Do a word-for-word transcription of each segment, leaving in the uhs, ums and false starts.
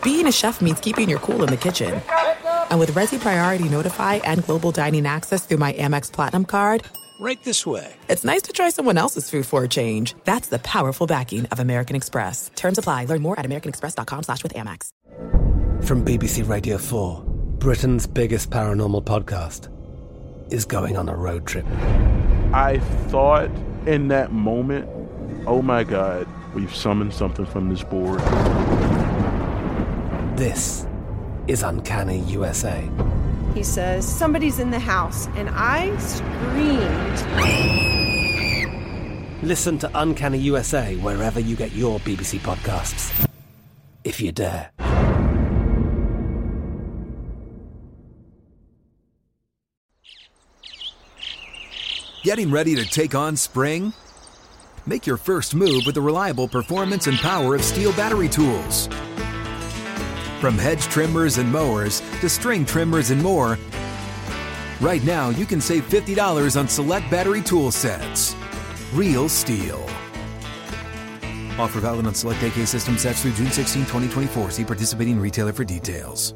being a chef means keeping your cool in the kitchen. And with Resi Priority Notify and Global Dining Access through my Amex Platinum card, right this way. It's nice to try someone else's food for a change. That's the powerful backing of American Express. Terms apply. Learn more at americanexpress.com slash with Amex. From B B C Radio four, Britain's biggest paranormal podcast is going on a road trip. I thought in that moment, oh my God, we've summoned something from this board. This is Uncanny U S A. He says, somebody's in the house, and I screamed. Listen to Uncanny U S A wherever you get your B B C podcasts, if you dare. Getting ready to take on spring? Make your first move with the reliable performance and power of Steel battery tools. From hedge trimmers and mowers to string trimmers and more, right now you can save fifty dollars on select battery tool sets. Real Steel. Offer valid on select A K system sets through June sixteenth, twenty twenty-four. See participating retailer for details.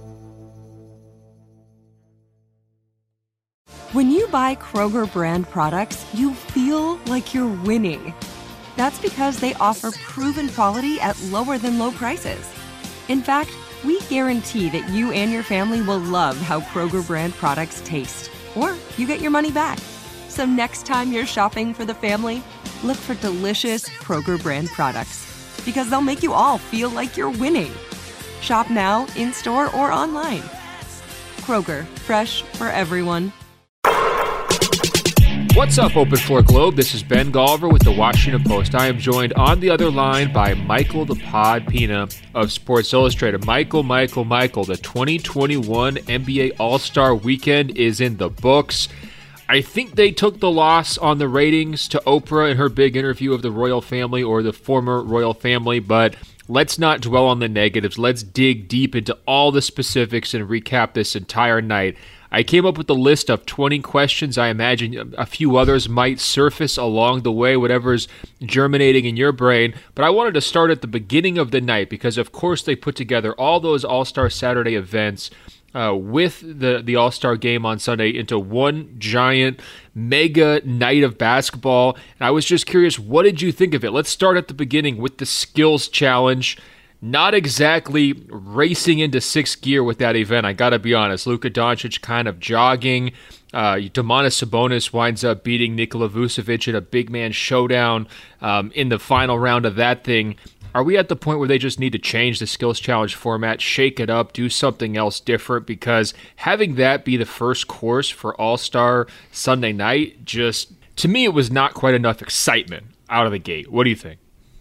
When you buy Kroger brand products, you feel like you're winning. That's because they offer proven quality at lower than low prices. In fact, we guarantee that you and your family will love how Kroger brand products taste, or you get your money back. So next time you're shopping for the family, look for delicious Kroger brand products, because they'll make you all feel like you're winning. Shop now, in-store, or online. Kroger, fresh for everyone. What's up, Open Floor Globe? This is Ben Golliver with the Washington Post. I am joined on the other line by Michael the Pod Pina of Sports Illustrated. Michael, Michael, Michael, the twenty twenty-one N B A All-Star Weekend is in the books. I think they took the loss on the ratings to Oprah in her big interview of the royal family or the former royal family, but let's not dwell on the negatives. Let's dig deep into all the specifics and recap this entire night. I came up with a list of twenty questions. I imagine a few others might surface along the way, whatever's germinating in your brain. But I wanted to start at the beginning of the night because, of course, they put together all those All-Star Saturday events uh, with the, the All-Star game on Sunday into one giant mega night of basketball. And I was just curious, what did you think of it? Let's start at the beginning with the Skills Challenge. Not exactly racing into sixth gear with that event, I gotta be honest. Luka Doncic kind of jogging. Uh, Domantas Sabonis winds up beating Nikola Vucevic in a big man showdown um, in the final round of that thing. Are we at the point where they just need to change the Skills Challenge format, shake it up, do something else different? Because having that be the first course for All-Star Sunday night, just, to me, it was not quite enough excitement out of the gate. What do you think?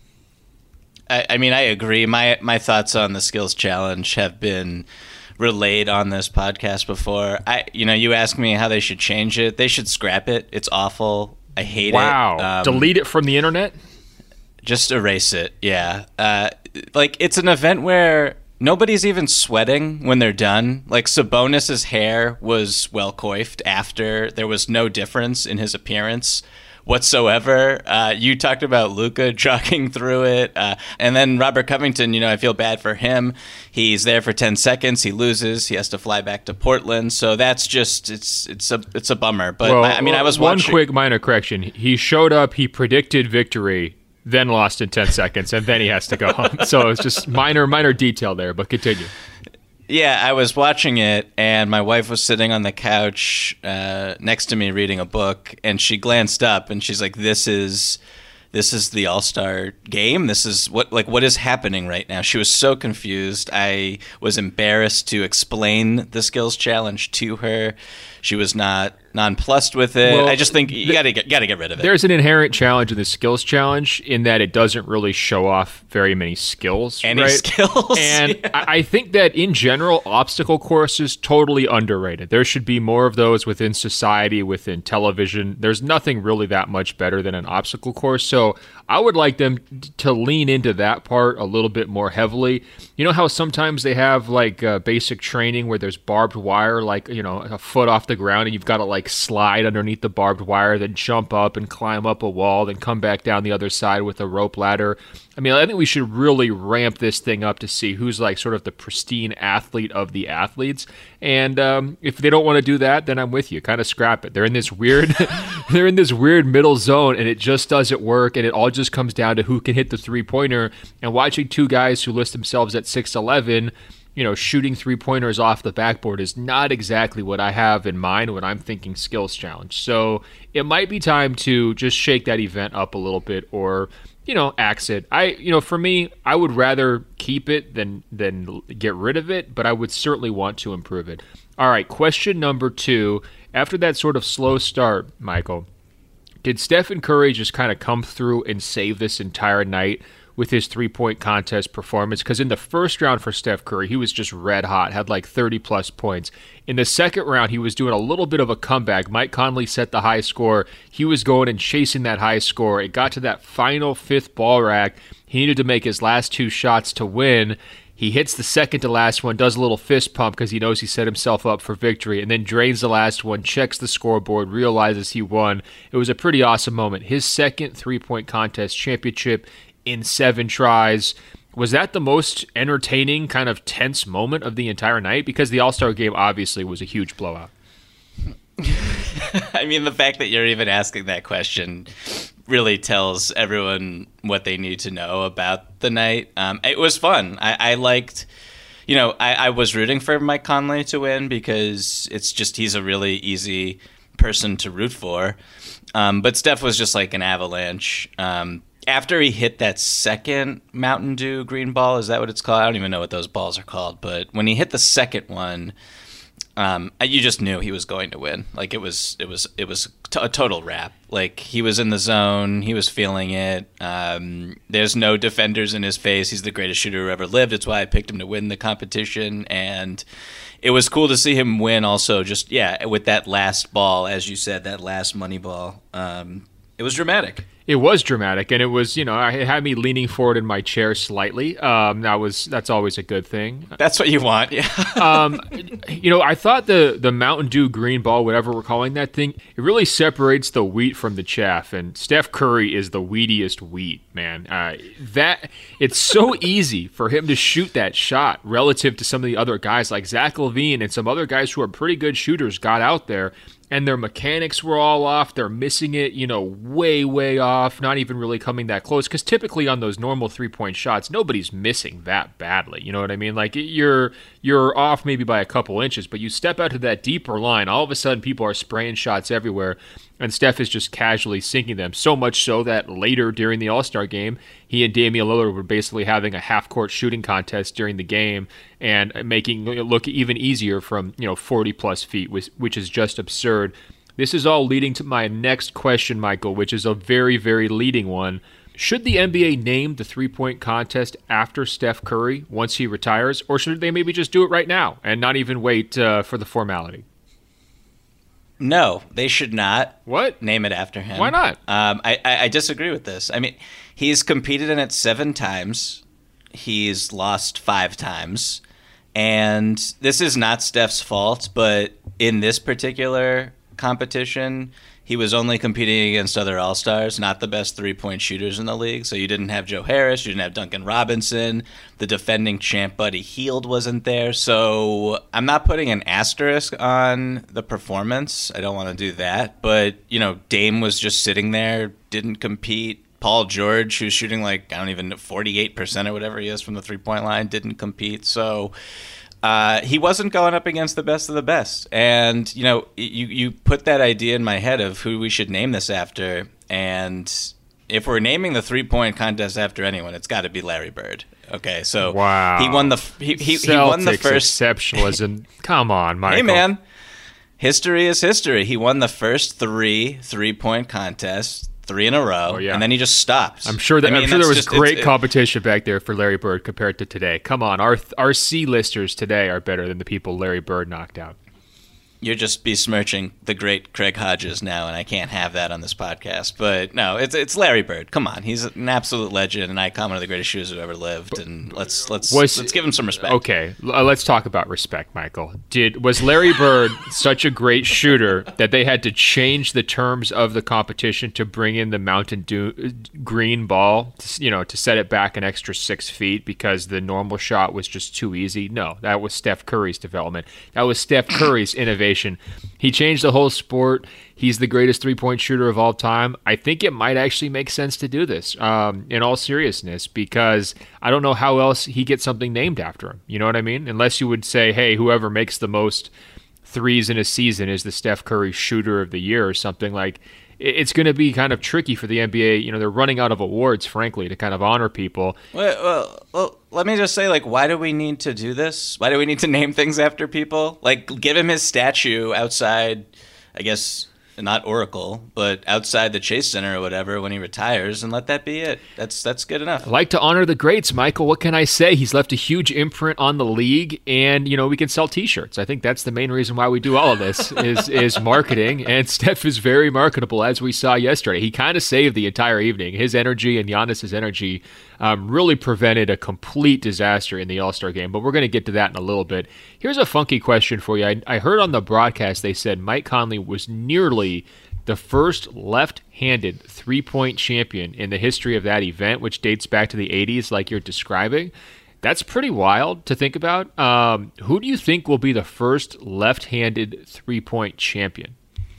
I, I mean, I agree. My my thoughts on the Skills Challenge have been relayed on this podcast before. I, you know, you ask me how they should change it. They should scrap it. It's awful. I hate wow. it. Wow. Um, Delete it from the internet? Just erase it. Yeah. Uh, like, it's an event where nobody's even sweating when they're done. Like, Sabonis's hair was well coiffed after. There was no difference in his appearance whatsoever. Uh, you talked about Luka jogging through it. Uh, and then Robert Covington, you know, I feel bad for him. He's there for ten seconds. He loses. He has to fly back to Portland. So that's just, it's it's a it's a bummer. But, well, I mean, I was one watching. One quick minor correction. He showed up, he predicted victory, then lost in ten seconds, and then he has to go home. So it's just minor, minor detail there, but continue. Yeah, I was watching it, and my wife was sitting on the couch uh, next to me reading a book, and she glanced up, and she's like, "This is, this is the All-Star game. This is what, like, what is happening right now?" She was so confused. I was embarrassed to explain the Skills Challenge to her. She was not nonplussed with it. Well, I just think you got to get got to get rid of it. There's an inherent challenge in the Skills Challenge in that it doesn't really show off very many skills. Any right? skills? And yeah. I think that in general, obstacle courses totally underrated. There should be more of those within society, within television. There's nothing really that much better than an obstacle course. So I would like them to lean into that part a little bit more heavily. You know how sometimes they have like uh, basic training where there's barbed wire, like, you know, a foot off the ground, and you've got to like like slide underneath the barbed wire, then jump up and climb up a wall, then come back down the other side with a rope ladder. I mean, I think we should really ramp this thing up to see who's like sort of the pristine athlete of the athletes. And um, if they don't want to do that, then I'm with you. Kind of scrap it. They're in this weird, they're in this weird middle zone, and it just doesn't work. And it all just comes down to who can hit the three pointer. And watching two guys who list themselves at six eleven, you know, shooting three pointers off the backboard is not exactly what I have in mind when I'm thinking skills challenge. So it might be time to just shake that event up a little bit, or you know, axe it. I, you know, for me, I would rather keep it than than get rid of it, but I would certainly want to improve it. All right, question number two. After that sort of slow start, Michael, did Stephen Curry just kind of come through and save this entire night with his three-point contest performance? Because in the first round for Steph Curry, he was just red hot, had like thirty-plus points. In the second round, he was doing a little bit of a comeback. Mike Conley set the high score. He was going and chasing that high score. It got to that final fifth ball rack. He needed to make his last two shots to win. He hits the second to last one, does a little fist pump because he knows he set himself up for victory, and then drains the last one, checks the scoreboard, realizes he won. It was a pretty awesome moment. His second three-point contest championship in seven tries. Was that the most entertaining, kind of tense moment of the entire night? Because the All-Star game obviously was a huge blowout. I mean, the fact that you're even asking that question really tells everyone what they need to know about the night. Um, it was fun. I, I liked, you know, I, I was rooting for Mike Conley to win because it's just, he's a really easy person to root for. Um, but Steph was just like an avalanche. Um, after he hit that second Mountain Dew green ball, is that what it's called? I don't even know what those balls are called. But when he hit the second one, Um, you just knew he was going to win. Like it was, it was, it was t- a total wrap. Like he was in the zone, he was feeling it. Um, there's no defenders in his face. He's the greatest shooter who ever lived. It's why I picked him to win the competition, and it was cool to see him win. Also, just yeah, with that last ball, as you said, that last money ball. Um, it was dramatic. It was dramatic, and it was, you know, it had me leaning forward in my chair slightly. Um, that was that's always a good thing. That's what you want, yeah. um, you know, I thought the the Mountain Dew green ball, whatever we're calling that thing, it really separates the wheat from the chaff. And Steph Curry is the wheatiest wheat, man. Uh, that it's so easy for him to shoot that shot relative to some of the other guys like Zach LaVine and some other guys who are pretty good shooters got out there. And their mechanics were all off. They're missing it, you know, way, way off, not even really coming that close. Because typically on those normal three-point shots, nobody's missing that badly. You know what I mean? Like, you're you're off maybe by a couple inches, but you step out to that deeper line, all of a sudden people are spraying shots everywhere, and Steph is just casually sinking them. So much so that later during the All-Star game, he and Damian Lillard were basically having a half-court shooting contest during the game and making it look even easier from, you know, forty-plus feet, which, which is just absurd. This is all leading to my next question, Michael, which is a very, very leading one. Should the N B A name the three-point contest after Steph Curry once he retires, or should they maybe just do it right now and not even wait uh, for the formality? No, they should not. What? Name it after him. Why not? Um, I, I, I disagree with this. I mean, he's competed in it seven times. He's lost five times. And this is not Steph's fault, but in this particular competition, he was only competing against other All-Stars, not the best three-point shooters in the league. So you didn't have Joe Harris, you didn't have Duncan Robinson, the defending champ Buddy Hield wasn't there. So I'm not putting an asterisk on the performance. I don't want to do that. But, you know, Dame was just sitting there, didn't compete. Paul George, who's shooting like, I don't even know, forty-eight percent or whatever he is from the three-point line, didn't compete. So uh, he wasn't going up against the best of the best. And, you know, you, you put that idea in my head of who we should name this after. And if we're naming the three-point contest after anyone, it's got to be Larry Bird. Okay, so wow. he won the he, he, he won the first exceptionalism. Come on, Michael. Hey, man. History is history. He won the first three three-point contests. Three in a row, oh, yeah. and then he just stopped. I'm sure that I mean, I'm sure there was just, great it's, competition back there for Larry Bird compared to today. Come on, our our C-listers today are better than the people Larry Bird knocked out. you're just besmirching the great Craig Hodges now, and I can't have that on this podcast. But no, it's it's Larry Bird. Come on, he's an absolute legend, an icon, one of the greatest shooters who ever lived, and let's let's was, let's give him some respect. Okay, uh, let's talk about respect, Michael. Did was Larry Bird such a great shooter that they had to change the terms of the competition to bring in the Mountain Dew green ball, you know, to set it back an extra six feet because the normal shot was just too easy? No, that was Steph Curry's development. That was Steph Curry's innovation. He changed the whole sport. He's the greatest three-point shooter of all time. I think it might actually make sense to do this, um, in all seriousness, because I don't know how else he gets something named after him. You know what I mean? Unless you would say, hey, whoever makes the most threes in a season is the Steph Curry shooter of the year or something. Like, it's going to be kind of tricky for the N B A. You know, they're running out of awards, frankly, to kind of honor people. Well, well, well, let me just say, like, why do we need to do this? Why do we need to name things after people? Like, give him his statue outside, I guess, not Oracle, but outside the Chase Center or whatever when he retires, and let that be it. That's that's good enough. I like to honor the greats, Michael. What can I say? He's left a huge imprint on the league, and, you know, we can sell T-shirts. I think that's the main reason why we do all of this is is marketing, and Steph is very marketable, as we saw yesterday. He kind of saved the entire evening. His energy and Giannis's energy um, really prevented a complete disaster in the All-Star game, but we're going to get to that in a little bit. Here's a funky question for you. I, I heard on the broadcast they said Mike Conley was nearly the first left-handed three-point champion in the history of that event, which dates back to the eighties like you're describing. That's pretty wild to think about. Um, who do you think will be the first left-handed three-point champion?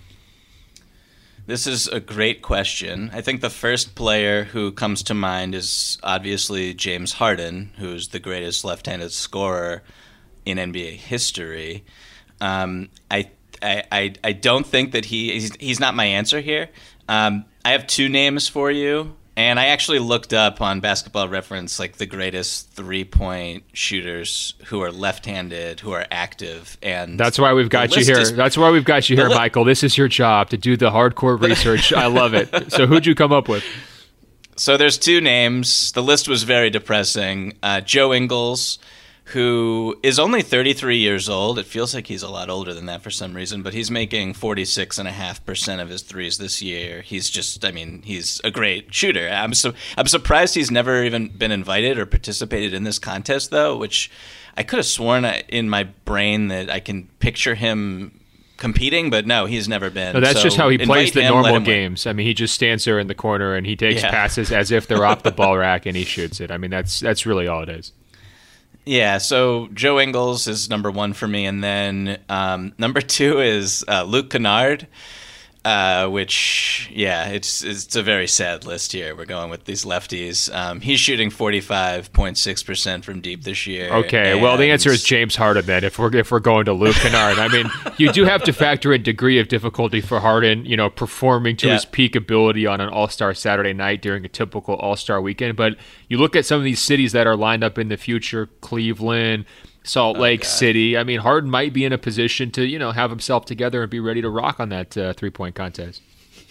This is a great question. I think the first player who comes to mind is obviously James Harden, who's the greatest left-handed scorer in N B A history. Um, I, I I I don't think that he he's, he's not my answer here. Um, I have two names for you, and I actually looked up on Basketball Reference like the greatest three-point shooters who are left-handed, who are active, and that's why we've got you here. Is, that's why we've got you here, li- Michael. This is your job, to do the hardcore research. I love it. So who'd you come up with? So there's two names. The list was very depressing. Uh, Joe Ingles, who is only thirty-three years old. It feels like he's a lot older than that for some reason, but he's making forty-six point five percent of his threes this year. He's just, I mean, he's a great shooter. I'm so I'm surprised he's never even been invited or participated in this contest, though, which I could have sworn in my brain that I can picture him competing, but no, he's never been. No, that's so just how he plays the him, normal games. I mean, he just stands there in the corner and he takes yeah. passes as if they're off the ball rack and he shoots it. I mean, that's that's really all it is. Yeah, so Joe Ingles is number one for me, and then um, number two is uh, Luke Kennard, uh, which, yeah, it's it's a very sad list here. We're going with these lefties. Um, he's shooting forty-five point six percent from deep this year. Okay, and... well, the answer is James Harden then, if we're, if we're going to Luke Kennard. I mean, you do have to factor in degree of difficulty for Harden, you know, performing to yeah. his peak ability on an All-Star Saturday night during a typical All-Star weekend, but you look at some of these cities that are lined up in the future, Cleveland, Salt Lake oh, City. I mean, Harden might be in a position to, you know, have himself together and be ready to rock on that uh, three-point contest.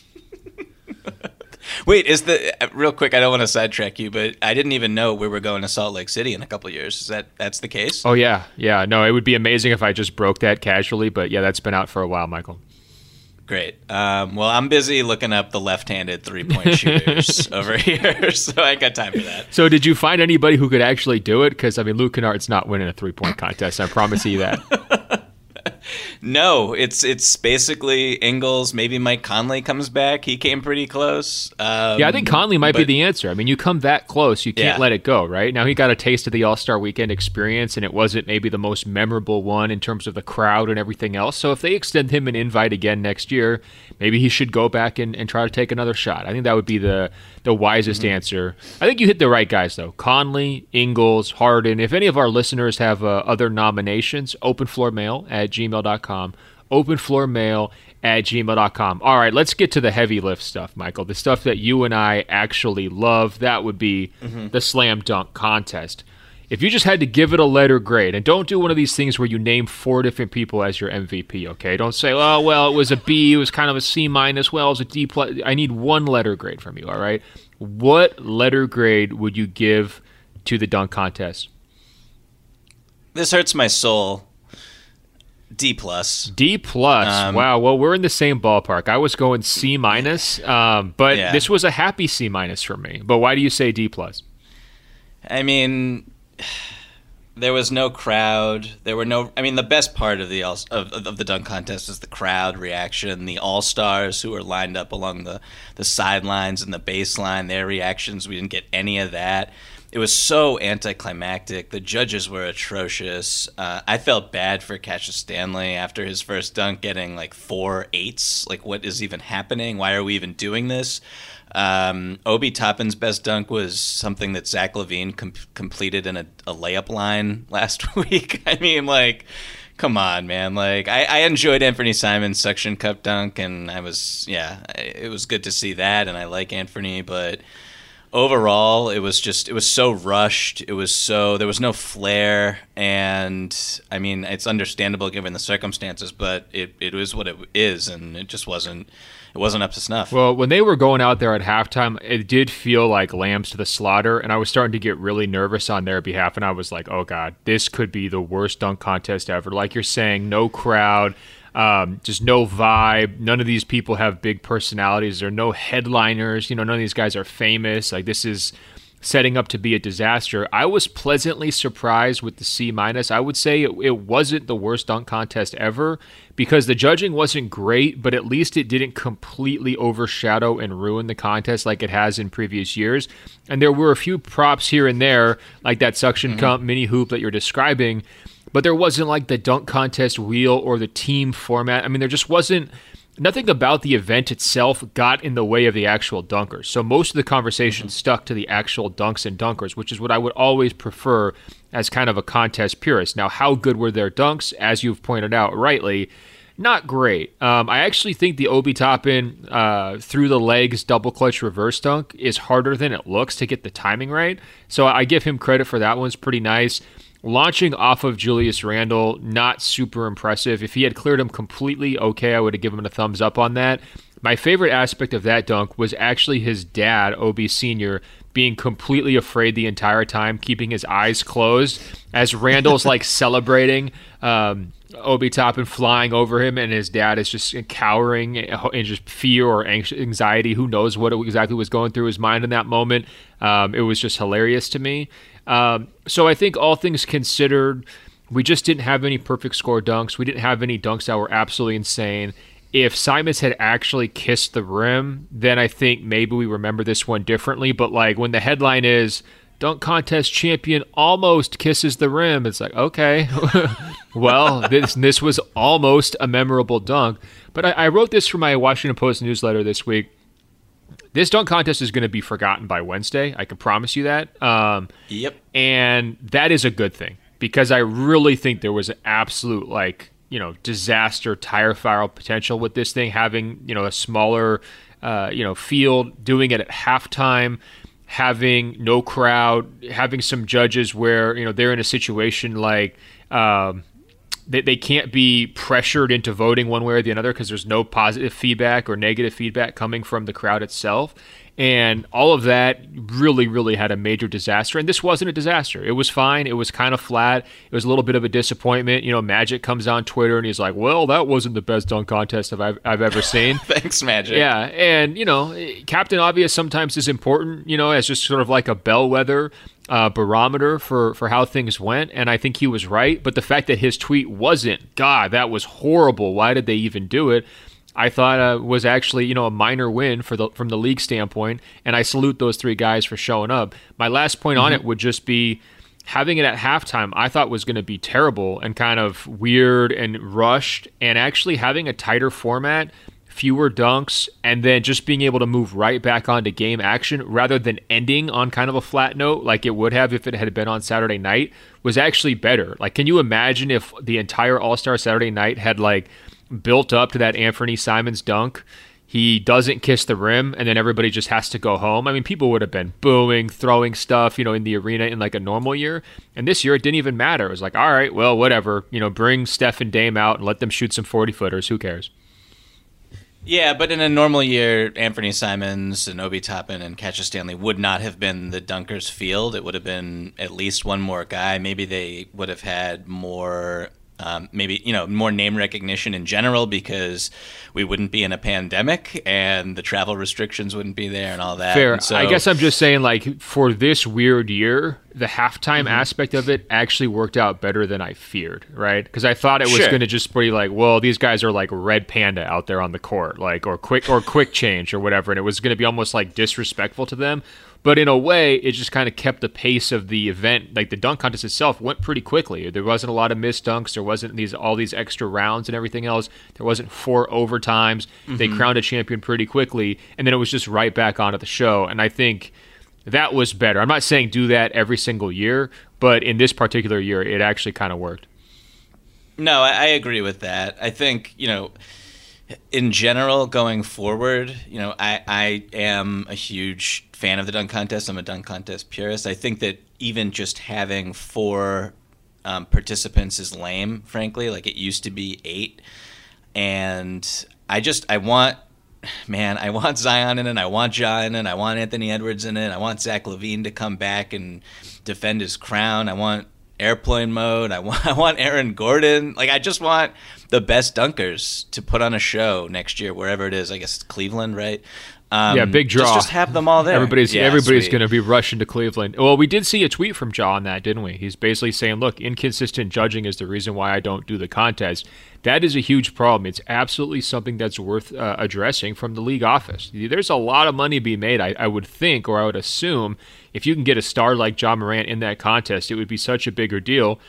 Wait, is the uh, real quick? I don't want to sidetrack you, but I didn't even know we were going to Salt Lake City in a couple of years. Is that that's the case? Oh yeah, yeah. No, it would be amazing if I just broke that casually, but yeah, that's been out for a while, Michael. Great. Um, well, I'm busy looking up the left-handed three-point shooters over here, so I ain't got time for that. So did you find anybody who could actually do it? Because, I mean, Luke Kennard's not winning a three-point contest. I promise you that. No, it's it's basically Ingles. Maybe Mike Conley comes back. He came pretty close. Um, yeah, I think Conley might but, be the answer. I mean, you come that close, you can't yeah. let it go, right? Now, he got a taste of the All-Star Weekend experience, and it wasn't maybe the most memorable one in terms of the crowd and everything else. So if they extend him an invite again next year, maybe he should go back and, and try to take another shot. I think that would be the, the wisest mm-hmm. answer. I think you hit the right guys, though. Conley, Ingles, Harden. If any of our listeners have uh, other nominations, openfloormail at gmail dot com. openfloormail at gmail dot com. All right, let's get to the heavy lift stuff, Michael. The stuff that you and I actually love. That would be mm-hmm. the slam dunk contest. If you just had to give it a letter grade, and don't do one of these things where you name four different people as your M V P, okay? Don't say, oh, well, it was a B, it was kind of a C minus, well, it was a D plus. I need one letter grade from you, all right? What letter grade would you give to the dunk contest? This hurts my soul. D plus. D plus. Um, wow. Well, we're in the same ballpark. I was going C minus, um, but yeah. this was a happy C minus for me. But why do you say D plus? I mean, there was no crowd. There were no. I mean, the best part of the of, of the dunk contest is the crowd reaction. The all stars who were lined up along the the sidelines and the baseline, their reactions. We didn't get any of that. It was so anticlimactic. The judges were atrocious. Uh, I felt bad for Cassius Stanley after his first dunk, getting like four eights. Like, what is even happening? Why are we even doing this? Um, Obi Toppin's best dunk was something that Zach LaVine com- completed in a, a layup line last week. I mean, like, come on, man. Like, I, I enjoyed Anthony Simon's suction cup dunk, and I was, yeah, it was good to see that, and I like Anthony, but overall, it was just, it was so rushed. It was so, there was no flair, and I mean, it's understandable given the circumstances, but it, it is what it is, and it just wasn't, it wasn't up to snuff. Well, when they were going out there at halftime, it did feel like lambs to the slaughter, and I was starting to get really nervous on their behalf, and I was like, oh God, this could be the worst dunk contest ever. Like you're saying, no crowd, um, just no vibe. None of these people have big personalities. There are no headliners. You know, none of these guys are famous. Like, this is setting up to be a disaster. I was pleasantly surprised with the C minus. I would say it, it wasn't the worst dunk contest ever because the judging wasn't great, but at least it didn't completely overshadow and ruin the contest like it has in previous years. And there were a few props here and there, like that suction mm-hmm. cup mini hoop that you're describing, but there wasn't like the dunk contest wheel or the team format. I mean, there just wasn't, nothing about the event itself got in the way of the actual dunkers. So most of the conversation mm-hmm. stuck to the actual dunks and dunkers, which is what I would always prefer as kind of a contest purist. Now, how good were their dunks? As you've pointed out rightly, not great. Um, I actually think the Obi Toppin uh, through the legs double clutch reverse dunk is harder than it looks to get the timing right. So I give him credit for that one. It's pretty nice. Launching off of Julius Randle, not super impressive. If he had cleared him completely, okay, I would have given him a thumbs up on that. My favorite aspect of that dunk was actually his dad, Obi Senior, being completely afraid the entire time, keeping his eyes closed as Randle's like celebrating um, Obi Toppin flying over him, and his dad is just cowering in just fear or anxiety. Who knows what exactly was going through his mind in that moment. Um, it was just hilarious to me. Um, so I think all things considered, we just didn't have any perfect score dunks. We didn't have any dunks that were absolutely insane. If Simons had actually kissed the rim, then I think maybe we remember this one differently. But like when the headline is dunk contest champion almost kisses the rim, it's like, okay, well, this this was almost a memorable dunk. But I, I wrote this for my Washington Post newsletter this week. This dunk contest is going to be forgotten by Wednesday. I can promise you that. Um, yep. And that is a good thing because I really think there was an absolute, like, you know, disaster, tire fire potential with this thing, having, you know, a smaller, uh, you know, field, doing it at halftime, having no crowd, having some judges where, you know, they're in a situation like um, they, they can't be pressured into voting one way or the other because there's no positive feedback or negative feedback coming from the crowd itself. And all of that really, really had a major disaster. And this wasn't a disaster. It was fine. It was kind of flat. It was a little bit of a disappointment. You know, Magic comes on Twitter and he's like, well, that wasn't the best dunk contest I've, I've ever seen. Thanks, Magic. Yeah. And, you know, Captain Obvious sometimes is important, you know, as just sort of like a bellwether uh, barometer for, for how things went. And I think he was right. But the fact that his tweet wasn't, God, that was horrible. Why did they even do it? I thought uh, was actually, you know, a minor win for the from the league standpoint, and I salute those three guys for showing up. My last point mm-hmm. on it would just be having it at halftime. I thought was going to be terrible and kind of weird and rushed, and actually having a tighter format, fewer dunks, and then just being able to move right back onto game action rather than ending on kind of a flat note like it would have if it had been on Saturday night was actually better. Like, can you imagine if the entire All-Star Saturday night had like built up to that Anthony Simons dunk, he doesn't kiss the rim, and then everybody just has to go home? I mean, people would have been booing, throwing stuff, you know, in the arena in like a normal year. And this year, it didn't even matter. It was like, all right, well, whatever. You know, bring Steph and Dame out and let them shoot some forty-footers. Who cares? Yeah, but in a normal year, Anthony Simons and Obi Toppin and Cassius Stanley would not have been the dunkers field. It would have been at least one more guy. Maybe they would have had more Um, maybe, you know, more name recognition in general because we wouldn't be in a pandemic and the travel restrictions wouldn't be there and all that. Fair. And so, I guess I'm just saying, like, for this weird year, the halftime mm-hmm. aspect of it actually worked out better than I feared, right? Because I thought it was sure. going to just be like, well, these guys are like Red Panda out there on the court, like, or quick or quick change or whatever, and it was going to be almost like disrespectful to them. But in a way, it just kind of kept the pace of the event. Like the dunk contest itself went pretty quickly. There wasn't a lot of missed dunks. There wasn't these all these extra rounds and everything else. There wasn't four overtimes. Mm-hmm. They crowned a champion pretty quickly, and then it was just right back onto the show. And I think that was better. I'm not saying do that every single year, but in this particular year, it actually kind of worked. No, I, I agree with that. I think, you know, in general, going forward, you know, I, I am a huge fan of the dunk contest. I'm a dunk contest purist. I think that even just having four um, participants is lame, frankly. Like, it used to be eight. And I just, I want, man, I want Zion in it. I want Ja in it. I want Anthony Edwards in it. I want Zach LaVine to come back and defend his crown. I want airplane mode. I want, I want Aaron Gordon. Like, I just want the best dunkers to put on a show next year, wherever it is. I guess it's Cleveland, right? Um, yeah, big draw. Just, just have them all there. Everybody's yeah, everybody's sweet. going to be rushing to Cleveland. Well, we did see a tweet from Ja on that, didn't we? He's basically saying, look, inconsistent judging is the reason why I don't do the contest. That is a huge problem. It's absolutely something that's worth uh, addressing from the league office. There's a lot of money to be made, I, I would think, or I would assume, if you can get a star like Ja Morant in that contest, it would be such a bigger deal.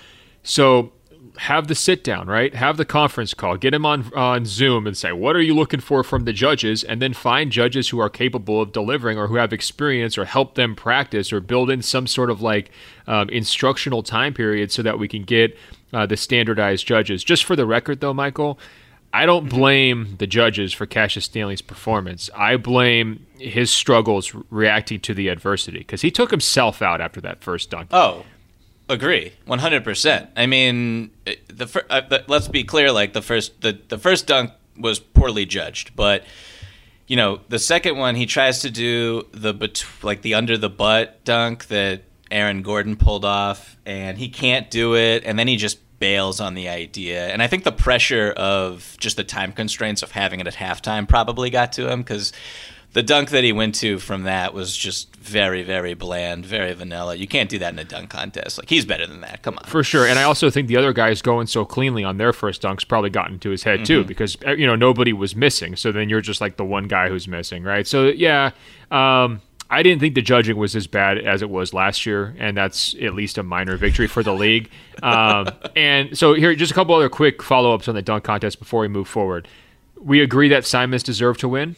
So have the sit down, right? Have the conference call. Get him on on Zoom and say, what are you looking for from the judges? And then find judges who are capable of delivering or who have experience, or help them practice, or build in some sort of like um, instructional time period so that we can get uh, the standardized judges. Just for the record, though, Michael, I don't blame the judges for Cassius Stanley's performance. I blame his struggles reacting to the adversity, because he took himself out after that first dunk. Oh, agree, one hundred percent. I mean, the, fir- uh, the let's be clear. Like the first, the, the first dunk was poorly judged, but you know, the second one, he tries to do the bet- like the under the butt dunk that Aaron Gordon pulled off, and he can't do it, and then he just bails on the idea. And I think the pressure of just the time constraints of having it at halftime probably got to him, because the dunk that he went to from that was just very, very bland, very vanilla. You can't do that in a dunk contest. Like, he's better than that. Come on. For sure. And I also think the other guys going so cleanly on their first dunks probably got into his head, too, mm-hmm. because, you know, nobody was missing. So then you're just like the one guy who's missing, right? So, yeah, um, I didn't think the judging was as bad as it was last year, and that's at least a minor victory for the league. Um, and so here, just a couple other quick follow-ups on the dunk contest before we move forward. We agree that Simons deserved to win?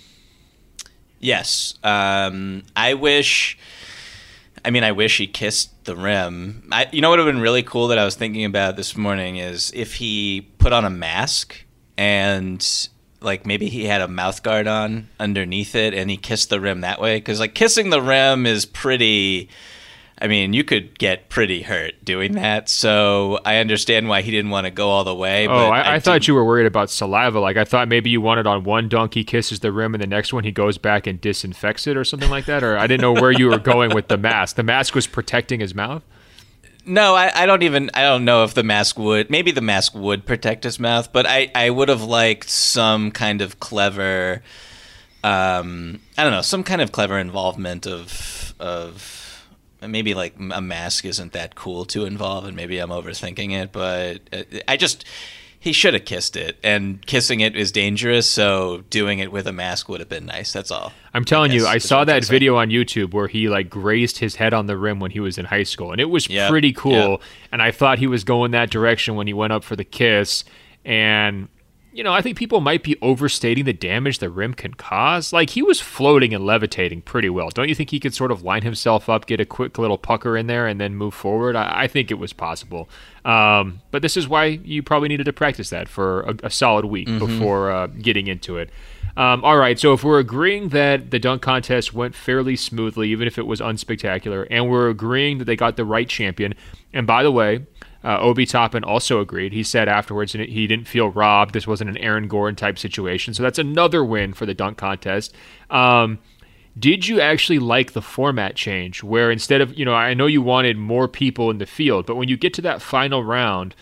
Yes. Um, I wish, I mean, I wish he kissed the rim. I, you know what would have been really cool that I was thinking about this morning is if he put on a mask and, like, maybe he had a mouth guard on underneath it and he kissed the rim that way. Because, like, kissing the rim is pretty, I mean, you could get pretty hurt doing that. So I understand why he didn't want to go all the way. Oh, but I, I, I thought you were worried about saliva. Like, I thought maybe you wanted on one dunk he kisses the rim and the next one he goes back and disinfects it or something like that. Or I didn't know where you were going with the mask. The mask was protecting his mouth? No, I, I don't even, I don't know if the mask would, maybe the mask would protect his mouth, but I, I would have liked some kind of clever, um, I don't know, some kind of clever involvement of, of, maybe like a mask isn't that cool to involve, and maybe I'm overthinking it, but I just, he should have kissed it, and kissing it is dangerous, so doing it with a mask would have been nice. That's all. I'm telling I you, I saw that say. video on YouTube where he like grazed his head on the rim when he was in high school, and it was yep. pretty cool, yep. and I thought he was going that direction when he went up for the kiss, and you know, I think people might be overstating the damage the rim can cause. Like, he was floating and levitating pretty well. Don't you think he could sort of line himself up, get a quick little pucker in there, and then move forward? I, I think it was possible. Um, but this is why you probably needed to practice that for a, a solid week mm-hmm. before uh, getting into it. Um, all right, so if we're agreeing that the dunk contest went fairly smoothly, even if it was unspectacular, and we're agreeing that they got the right champion, and by the way, Uh, Obi Toppin also agreed. He said afterwards he didn't feel robbed. This wasn't an Aaron Gordon type situation. So that's another win for the dunk contest. Um, did you actually like the format change where instead of, you know, I know you wanted more people in the field, but when you get to that final round,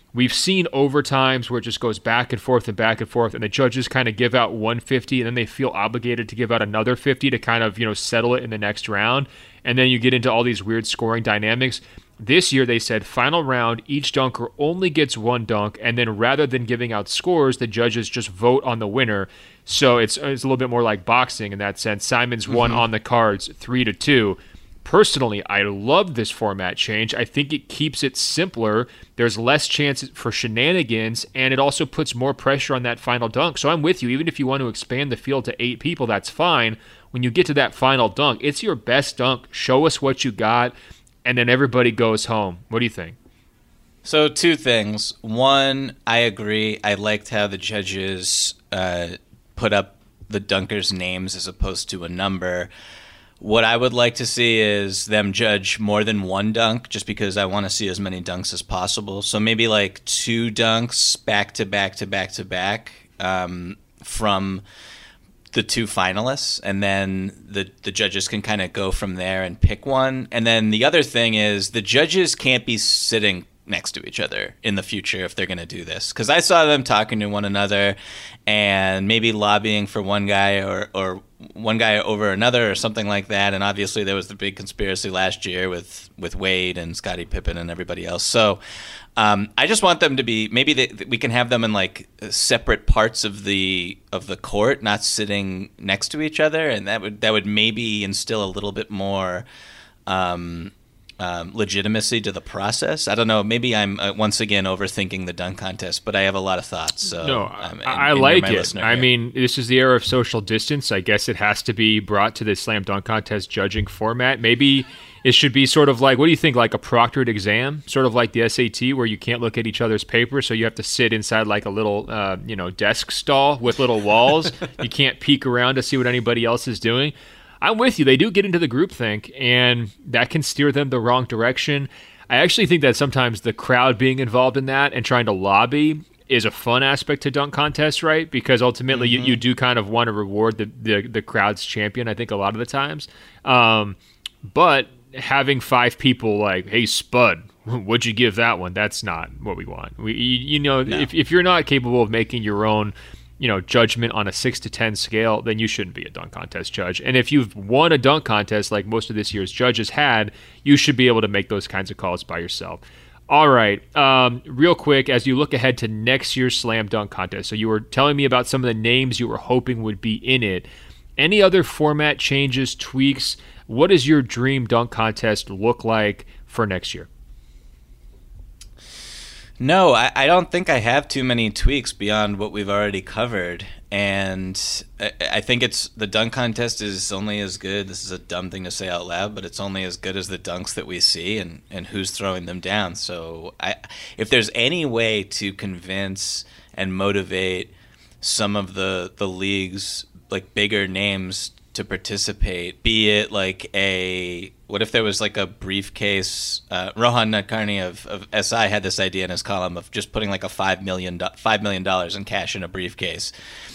we've seen overtimes where it just goes back and forth and back and forth, and the judges kind of give out one fifty, and then they feel obligated to give out another fifty to kind of, you know, settle it in the next round. And then you get into all these weird scoring dynamics. This year, they said, final round, each dunker only gets one dunk, and then rather than giving out scores, the judges just vote on the winner. So it's, it's a little bit more like boxing in that sense. Simons mm-hmm. won on the cards three to two. Personally, I love this format change. I think it keeps it simpler. There's less chance for shenanigans, and it also puts more pressure on that final dunk. So I'm with you. Even if you want to expand the field to eight people, that's fine. When you get to that final dunk, it's your best dunk. Show us what you got, and then everybody goes home. What do you think? So two things. One, I agree. I liked how the judges uh, put up the dunkers' names as opposed to a number. What I would like to see is them judge more than one dunk, just because I want to see as many dunks as possible. So maybe like two dunks back to back to back to back um, from the two finalists, and then the, the judges can kind of go from there and pick one. And then the other thing is the judges can't be sitting next to each other in the future if they're going to do this, because I saw them talking to one another and maybe lobbying for one guy or, or one guy over another or something like that. And obviously there was the big conspiracy last year with, with Wade and Scottie Pippen and everybody else. So um, I just want them to be, maybe they, we can have them in like separate parts of the of the court, not sitting next to each other, and that would that would maybe instill a little bit more um, Um, legitimacy to the process. I don't know. Maybe I'm uh, once again overthinking the dunk contest, but I have a lot of thoughts. So no, um, and, I and like my it. I here. mean, this is the era of social distance. I guess it has to be brought to the slam dunk contest judging format. Maybe it should be sort of like, what do you think, like a proctored exam, sort of like the S A T, where you can't look at each other's paper, so you have to sit inside like a little, uh, you know, desk stall with little walls. You can't peek around to see what anybody else is doing. I'm with you. They do get into the groupthink, and that can steer them the wrong direction. I actually think that sometimes the crowd being involved in that and trying to lobby is a fun aspect to dunk contests, right? Because ultimately mm-hmm. you, you do kind of want to reward the, the, the crowd's champion, I think, a lot of the times. Um, but having five people like, hey, Spud, what'd you give that one? That's not what we want. We, you, you know, no. if, if you're not capable of making your own you know, judgment on a six to ten scale, then you shouldn't be a dunk contest judge. And if you've won a dunk contest like most of this year's judges had, you should be able to make those kinds of calls by yourself. All right, um, real quick, as you look ahead to next year's slam dunk contest, so you were telling me about some of the names you were hoping would be in it. Any other format changes, tweaks? What does your dream dunk contest look like for next year? No, I, I don't think I have too many tweaks beyond what we've already covered. And I, I think it's the dunk contest is only as good. This is a dumb thing to say out loud, but it's only as good as the dunks that we see and, and who's throwing them down. So I, if there's any way to convince and motivate some of the, the league's like bigger names to participate, be it like a what if there was like a briefcase? Uh, Rohan Nadkarni of, of S I had this idea in his column of just putting like a five million five million dollars in cash in a briefcase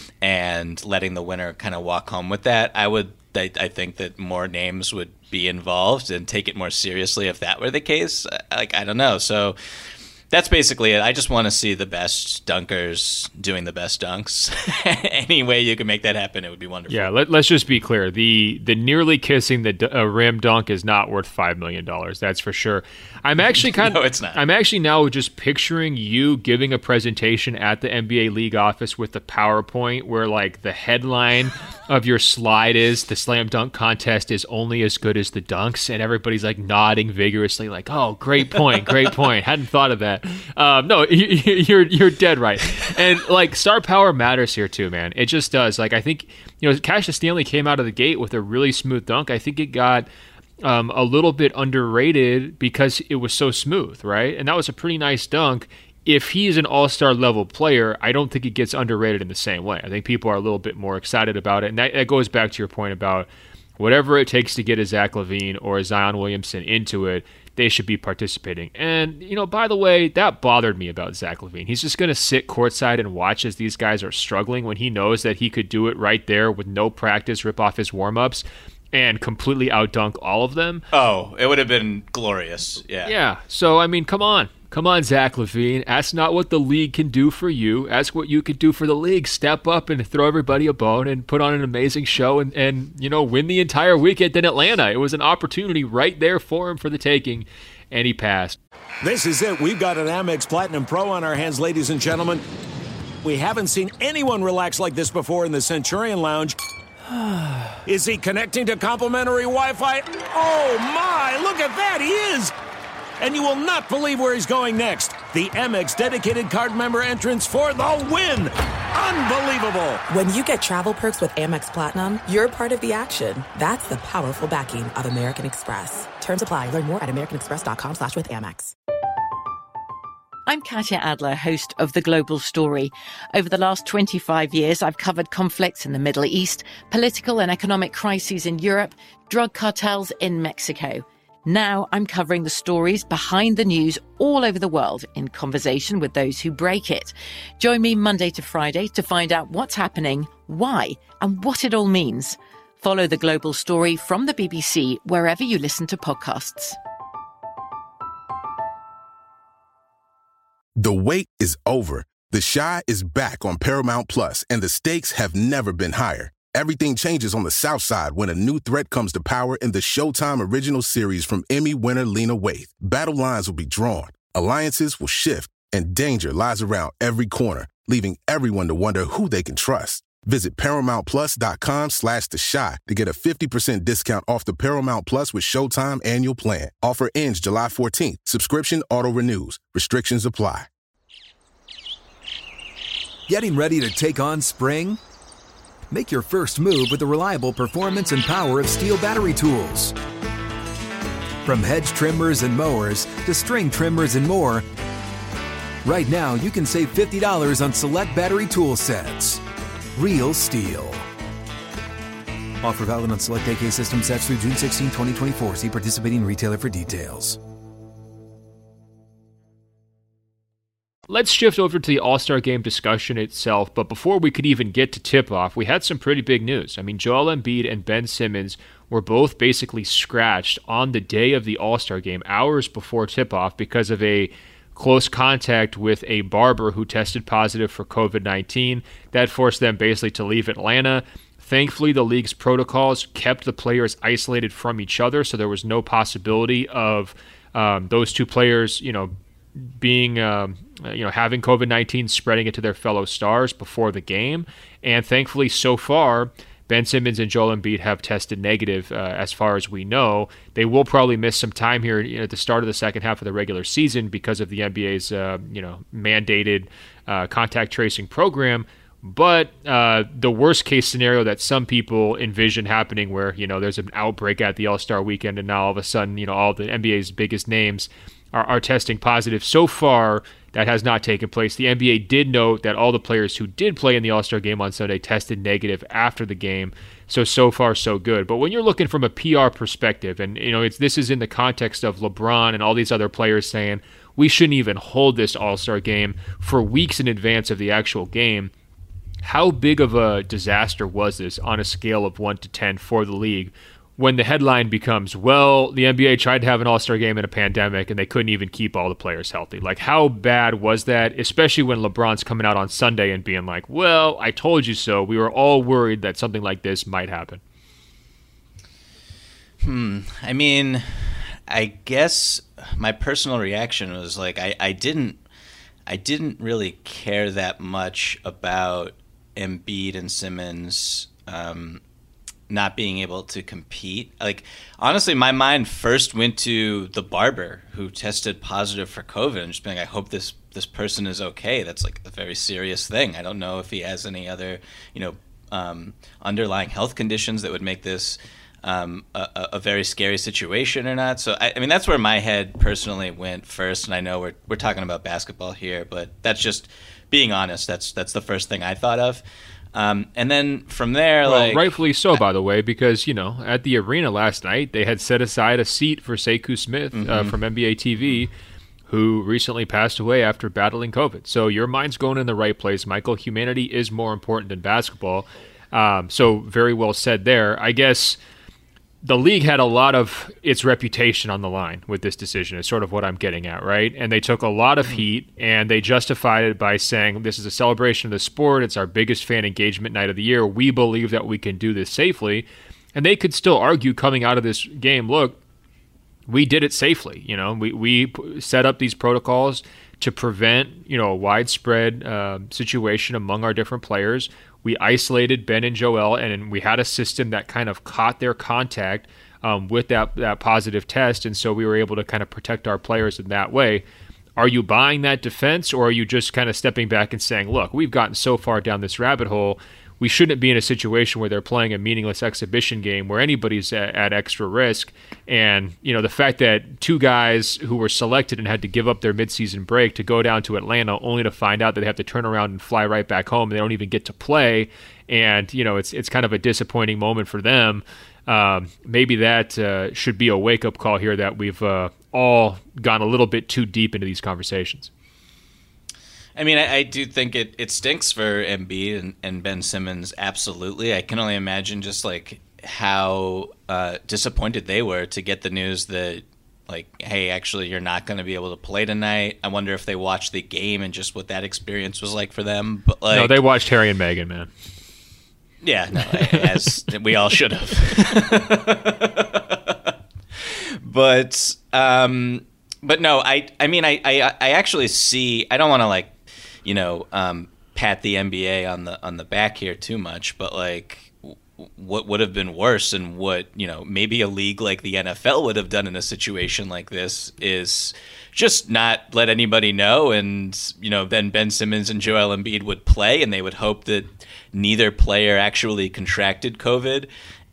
and letting the winner kind of walk home with that. I would I, I think that more names would be involved and take it more seriously if that were the case. Like I don't know. So that's basically it. I just want to see the best dunkers doing the best dunks. Any way you can make that happen, it would be wonderful. Yeah, let, let's just be clear. The the nearly kissing the uh, rim dunk is not worth five million dollars. That's for sure. I'm actually kind no, of. it's not. I'm actually now just picturing you giving a presentation at the N B A league office with the PowerPoint where like the headline of your slide is the slam dunk contest is only as good as the dunks, and everybody's like nodding vigorously, like, "Oh, great point, great point." Hadn't thought of that. Um, no, you're you're dead right. And like star power matters here too, man. It just does. Like I think you know, Cassius Stanley came out of the gate with a really smooth dunk. I think it got um, a little bit underrated because it was so smooth, right? And that was a pretty nice dunk. If he's an all-star level player, I don't think it gets underrated in the same way. I think people are a little bit more excited about it. And that, that goes back to your point about whatever it takes to get a Zach LaVine or a Zion Williamson into it, they should be participating. And, you know, by the way, that bothered me about Zach LaVine. He's just going to sit courtside and watch as these guys are struggling when he knows that he could do it right there with no practice, rip off his warm-ups, and completely outdunk all of them. Oh, it would have been glorious. Yeah. Yeah. So, I mean, come on. Come on, Zach LaVine. Ask not what the league can do for you. Ask what you can do for the league. Step up and throw everybody a bone and put on an amazing show and, and you know, win the entire weekend in Atlanta. It was an opportunity right there for him for the taking, and he passed. This is it. We've got an Amex Platinum Pro on our hands, ladies and gentlemen. We haven't seen anyone relax like this before in the Centurion Lounge. Is he connecting to complimentary Wi-Fi? Oh, my. Look at that. He is. And you will not believe where he's going next. The Amex dedicated card member entrance for the win. Unbelievable. When you get travel perks with Amex Platinum, you're part of the action. That's the powerful backing of American Express. Terms apply. Learn more at americanexpress.com slash with Amex. I'm Katya Adler, host of The Global Story. Over the last twenty-five years, I've covered conflicts in the Middle East, political and economic crises in Europe, drug cartels in Mexico. Now I'm covering the stories behind the news all over the world in conversation with those who break it. Join me Monday to Friday to find out what's happening, why, and what it all means. Follow The Global Story from the B B C wherever you listen to podcasts. The wait is over. The Chi is back on Paramount Plus, and the stakes have never been higher. Everything changes on the South Side when a new threat comes to power in the Showtime original series from Emmy winner Lena Waithe. Battle lines will be drawn, alliances will shift, and danger lies around every corner, leaving everyone to wonder who they can trust. Visit ParamountPlus.com slash The Chi to get a fifty percent discount off the Paramount Plus with Showtime annual plan. Offer ends July fourteenth. Subscription auto-renews. Restrictions apply. Getting ready to take on spring? Make your first move with the reliable performance and power of Steel battery tools. From hedge trimmers and mowers to string trimmers and more, right now you can save fifty dollars on select battery tool sets. Real Steel. Offer valid on select A K system sets through June sixteenth, twenty twenty-four. See participating retailer for details. Let's shift over to the All-Star Game discussion itself, but before we could even get to tip-off, we had some pretty big news. I mean, Joel Embiid and Ben Simmons were both basically scratched on the day of the All-Star Game, hours before tip-off, because of a close contact with a barber who tested positive for covid nineteen. That forced them basically to leave Atlanta. Thankfully, the league's protocols kept the players isolated from each other, so there was no possibility of um, those two players, you know, being, um, you know, having covid nineteen, spreading it to their fellow stars before the game. And thankfully, so far, Ben Simmons and Joel Embiid have tested negative uh, as far as we know. They will probably miss some time here, you know, at the start of the second half of the regular season because of the N B A's, uh, you know, mandated uh, contact tracing program. But uh, the worst case scenario that some people envision happening where, you know, there's an outbreak at the All-Star weekend and now all of a sudden, you know, all the N B A's biggest names are, are testing positive. So far, that has not taken place. The N B A did note that all the players who did play in the All-Star Game on Sunday tested negative after the game. So, so far, so good. But when you're looking from a P R perspective, and you know, it's this is in the context of LeBron and all these other players saying, we shouldn't even hold this All-Star Game for weeks in advance of the actual game. How big of a disaster was this on a scale of one to ten for the league when the headline becomes, well, the N B A tried to have an All-Star Game in a pandemic and they couldn't even keep all the players healthy? Like, how bad was that, especially when LeBron's coming out on Sunday and being like, well, I told you so. We were all worried that something like this might happen. Hmm. I mean, I guess my personal reaction was like, I, I didn't I didn't really care that much about Embiid and Simmons um, not being able to compete. Like, honestly, my mind first went to the barber who tested positive for COVID and just being like, I hope this this person is okay. That's like a very serious thing. I don't know if he has any other, you know, um, underlying health conditions that would make this um, a, a very scary situation or not. So, I, I mean, that's where my head personally went first. And I know we're we're talking about basketball here, but that's just being honest. That's that's the first thing I thought of. Um, and then from there, well, like... rightfully so, by the way, because, you know, at the arena last night, they had set aside a seat for Sekou Smith mm-hmm. uh, from N B A T V, who recently passed away after battling COVID. So your mind's going in the right place, Michael. Humanity is more important than basketball. Um, so very well said there. I guess the league had a lot of its reputation on the line with this decision is sort of what I'm getting at, right? And they took a lot of heat and they justified it by saying this is a celebration of the sport. It's our biggest fan engagement night of the year. We believe that we can do this safely. And they could still argue coming out of this game, look, we did it safely. You know, we, we set up these protocols to prevent, you know, a widespread uh, situation among our different players. We isolated Ben and Joel, and we had a system that kind of caught their contact um, with that, that positive test, and so we were able to kind of protect our players in that way. Are you buying that defense, or are you just kind of stepping back and saying, look, we've gotten so far down this rabbit hole, we shouldn't be in a situation where they're playing a meaningless exhibition game where anybody's at, at extra risk. And, you know, the fact that two guys who were selected and had to give up their midseason break to go down to Atlanta only to find out that they have to turn around and fly right back home and they don't even get to play. And, you know, it's it's kind of a disappointing moment for them. Um, maybe that uh, should be a wake-up call here that we've uh, all gone a little bit too deep into these conversations. I mean, I, I do think it, it stinks for Embiid and, and Ben Simmons, absolutely. I can only imagine just, like, how uh, disappointed they were to get the news that, like, hey, actually, you're not going to be able to play tonight. I wonder if they watched the game and just what that experience was like for them. But like, no, they watched Harry and Meghan, man. Yeah, no, as we all should have. But, um, but no, I, I mean, I, I, I actually see. I don't want to like. you know, um, pat the N B A on the on the back here too much, but like, w- what would have been worse, and what, you know, maybe a league like the N F L would have done in a situation like this is just not let anybody know, and you know, then Ben Simmons and Joel Embiid would play, and they would hope that neither player actually contracted COVID,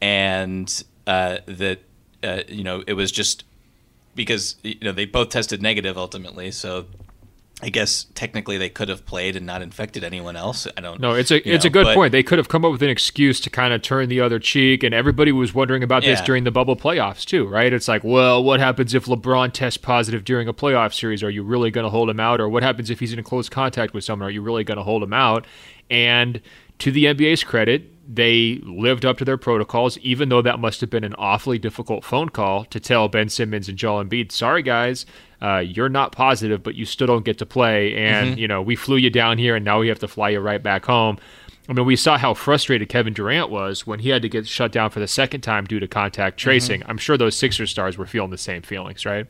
and uh, that uh, you know, it was just because you know they both tested negative ultimately, so. I guess technically they could have played and not infected anyone else. I don't know. No, it's a it's know, a good but, point. They could have come up with an excuse to kind of turn the other cheek, and everybody was wondering about yeah. this during the bubble playoffs too, right? It's like, well, what happens if LeBron tests positive during a playoff series? Are you really going to hold him out? Or what happens if he's in close contact with someone? Are you really going to hold him out? And to the N B A's credit, they lived up to their protocols, even though that must have been an awfully difficult phone call to tell Ben Simmons and Joel Embiid, sorry guys, uh, you're not positive, but you still don't get to play. And, mm-hmm. you know, we flew you down here and now we have to fly you right back home. I mean, we saw how frustrated Kevin Durant was when he had to get shut down for the second time due to contact tracing. Mm-hmm. I'm sure those Sixers stars were feeling the same feelings, right?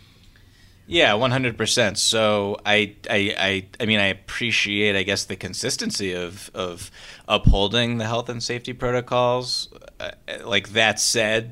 Yeah, one hundred percent. So I, I, I, I mean, I appreciate, I guess, the consistency of, of upholding the health and safety protocols. Uh, like that said,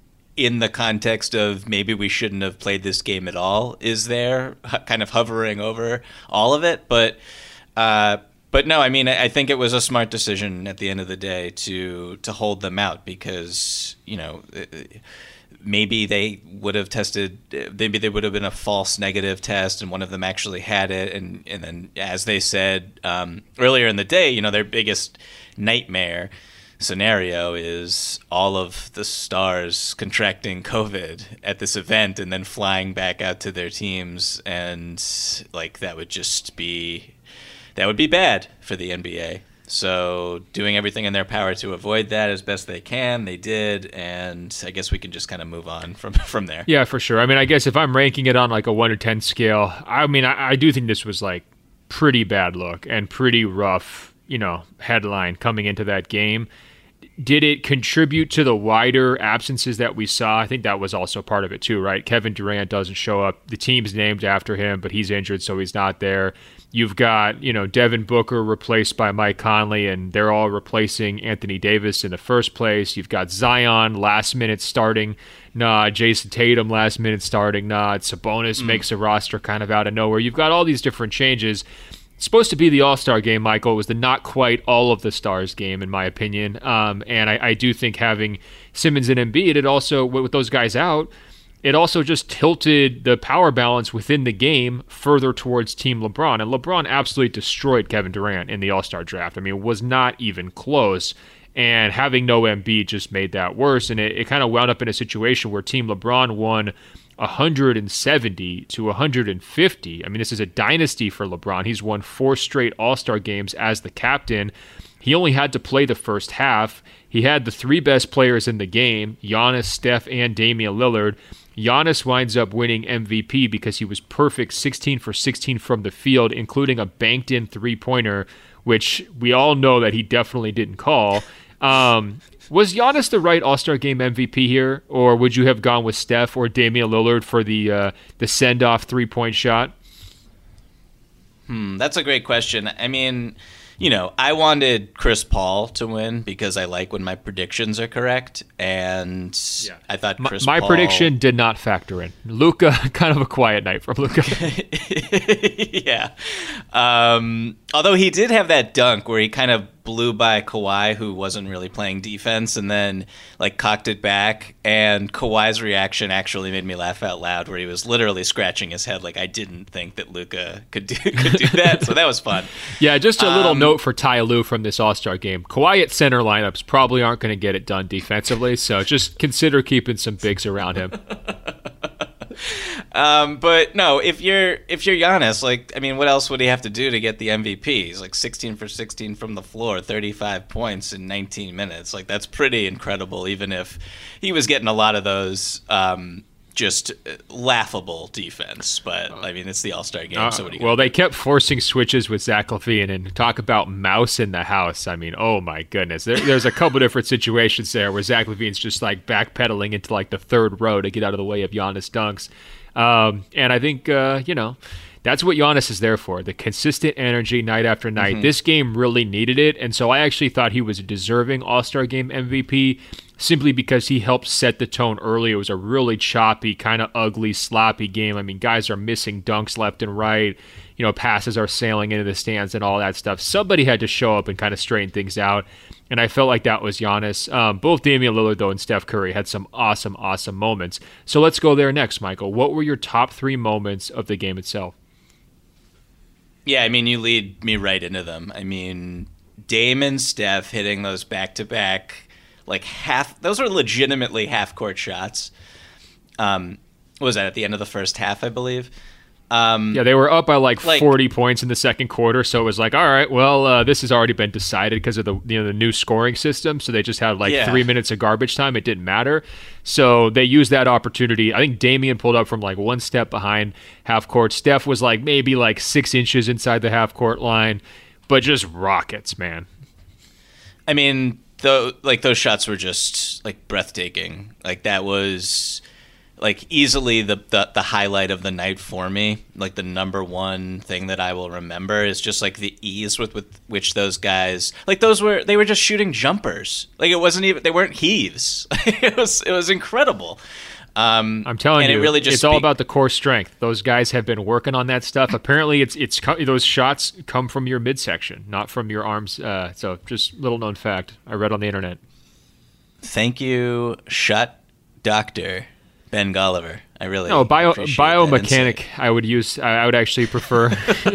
in the context of maybe we shouldn't have played this game at all, is there kind of hovering over all of it. But, uh, but no, I mean, I think it was a smart decision at the end of the day to to hold them out because, you know, it, maybe they would have tested, maybe they would have been a false negative test and one of them actually had it. And, and then, as they said um, earlier in the day, you know, their biggest nightmare scenario is all of the stars contracting COVID at this event and then flying back out to their teams. And like, that would just be, that would be bad for the N B A. So doing everything in their power to avoid that as best they can, they did, and I guess we can just kind of move on from from there. Yeah, for sure. I mean, I guess if I'm ranking it on like a one to ten scale, I mean, I, I do think this was like pretty bad look and pretty rough, you know, headline coming into that game. Did it contribute to the wider absences that we saw? I think that was also part of it too, right? Kevin Durant doesn't show up. The team's named after him, but he's injured, so he's not there. You've got, you know, Devin Booker replaced by Mike Conley, and they're all replacing Anthony Davis in the first place. You've got Zion last minute starting. Nah, Jason Tatum last minute starting. Nah, Sabonis mm. makes a roster kind of out of nowhere. You've got all these different changes. It's supposed to be the All-Star game, Michael. It was the not quite all of the stars game, in my opinion. Um, and I, I do think having Simmons and Embiid, it also, with those guys out, it also just tilted the power balance within the game further towards Team LeBron. And LeBron absolutely destroyed Kevin Durant in the All-Star draft. I mean, it was not even close. And having no Embiid just made that worse. And it, it kind of wound up in a situation where Team LeBron won one hundred seventy to one hundred fifty. I mean, this is a dynasty for LeBron. He's won four straight All-Star games as the captain. He he only had to play the first half. He had the three best players in the game, Giannis, Steph, and Damian Lillard. Giannis winds up winning M V P because he was perfect sixteen for sixteen from the field, including a banked-in three-pointer, which we all know that he definitely didn't call. Um, was Giannis the right All-Star Game M V P here, or would you have gone with Steph or Damian Lillard for the uh, the send-off three-point shot? Hmm, that's a great question. I mean, you know, I wanted Chris Paul to win because I like when my predictions are correct, and yeah. I thought Chris my, my Paul... prediction did not factor in. Luka, kind of a quiet night from Luka. yeah. Um, although he did have that dunk where he kind of blew by Kawhi, who wasn't really playing defense, and then like cocked it back. And Kawhi's reaction actually made me laugh out loud, where he was literally scratching his head like, I didn't think that Luka could do could do that. So that was fun. Yeah, just a little um, note for Ty Lue from this All-Star game. Kawhi at center lineups probably aren't going to get it done defensively, so just consider keeping some bigs around him. Um, but no, if you're if you're Giannis, like, I mean, what else would he have to do to get the M V P? He's like sixteen for sixteen from the floor, thirty-five points in nineteen minutes. Like, that's pretty incredible, even if he was getting a lot of those um, just laughable defense. But I mean, it's the All-Star game, uh, so what do you well, they kept forcing switches with Zach LaVine, and talk about mouse in the house. I mean, oh my goodness, there, there's a couple different situations there where Zach LaVine's just like backpedaling into like the third row to get out of the way of Giannis dunks. Um, and I think, uh, you know, that's what Giannis is there for, the consistent energy night after night. Mm-hmm. This game really needed it, and so I actually thought he was a deserving All-Star Game M V P simply because he helped set the tone early. It was a really choppy, kind of ugly, sloppy game. I mean, guys are missing dunks left and right. You know, passes are sailing into the stands and all that stuff. Somebody had to show up and kind of straighten things out, and I felt like that was Giannis. Um, both Damian Lillard, though, and Steph Curry had some awesome, awesome moments. So let's go there next, Michael. What were your top three moments of the game itself? Yeah, I mean, you lead me right into them. I mean, Dame and Steph hitting those back-to-back, like half, those are legitimately half-court shots. Um, what was that, at the end of the first half, I believe? Um, yeah, they were up by like, like forty points in the second quarter, so it was like, all right, well, uh, this has already been decided because of the you know the new scoring system. So they just had like yeah. three minutes of garbage time. It didn't matter. So they used that opportunity. I think Damian pulled up from like one step behind half court. Steph was like maybe like six inches inside the half court line, but just rockets, man. I mean, though, like those shots were just like breathtaking. Like that was. Like easily the, the the highlight of the night for me, like the number one thing that I will remember is just like the ease with, with which those guys, like those were, they were just shooting jumpers. Like it wasn't even, they weren't heaves. it was it was incredible. Um, I'm telling and you, it really just it's all about the core strength. Those guys have been working on that stuff. Apparently, it's it's those shots come from your midsection, not from your arms. Uh, so just little known fact I read on the internet. Thank you, shot doctor. Ben Golliver. I really no bio appreciate biomechanic. I would use. I would actually prefer.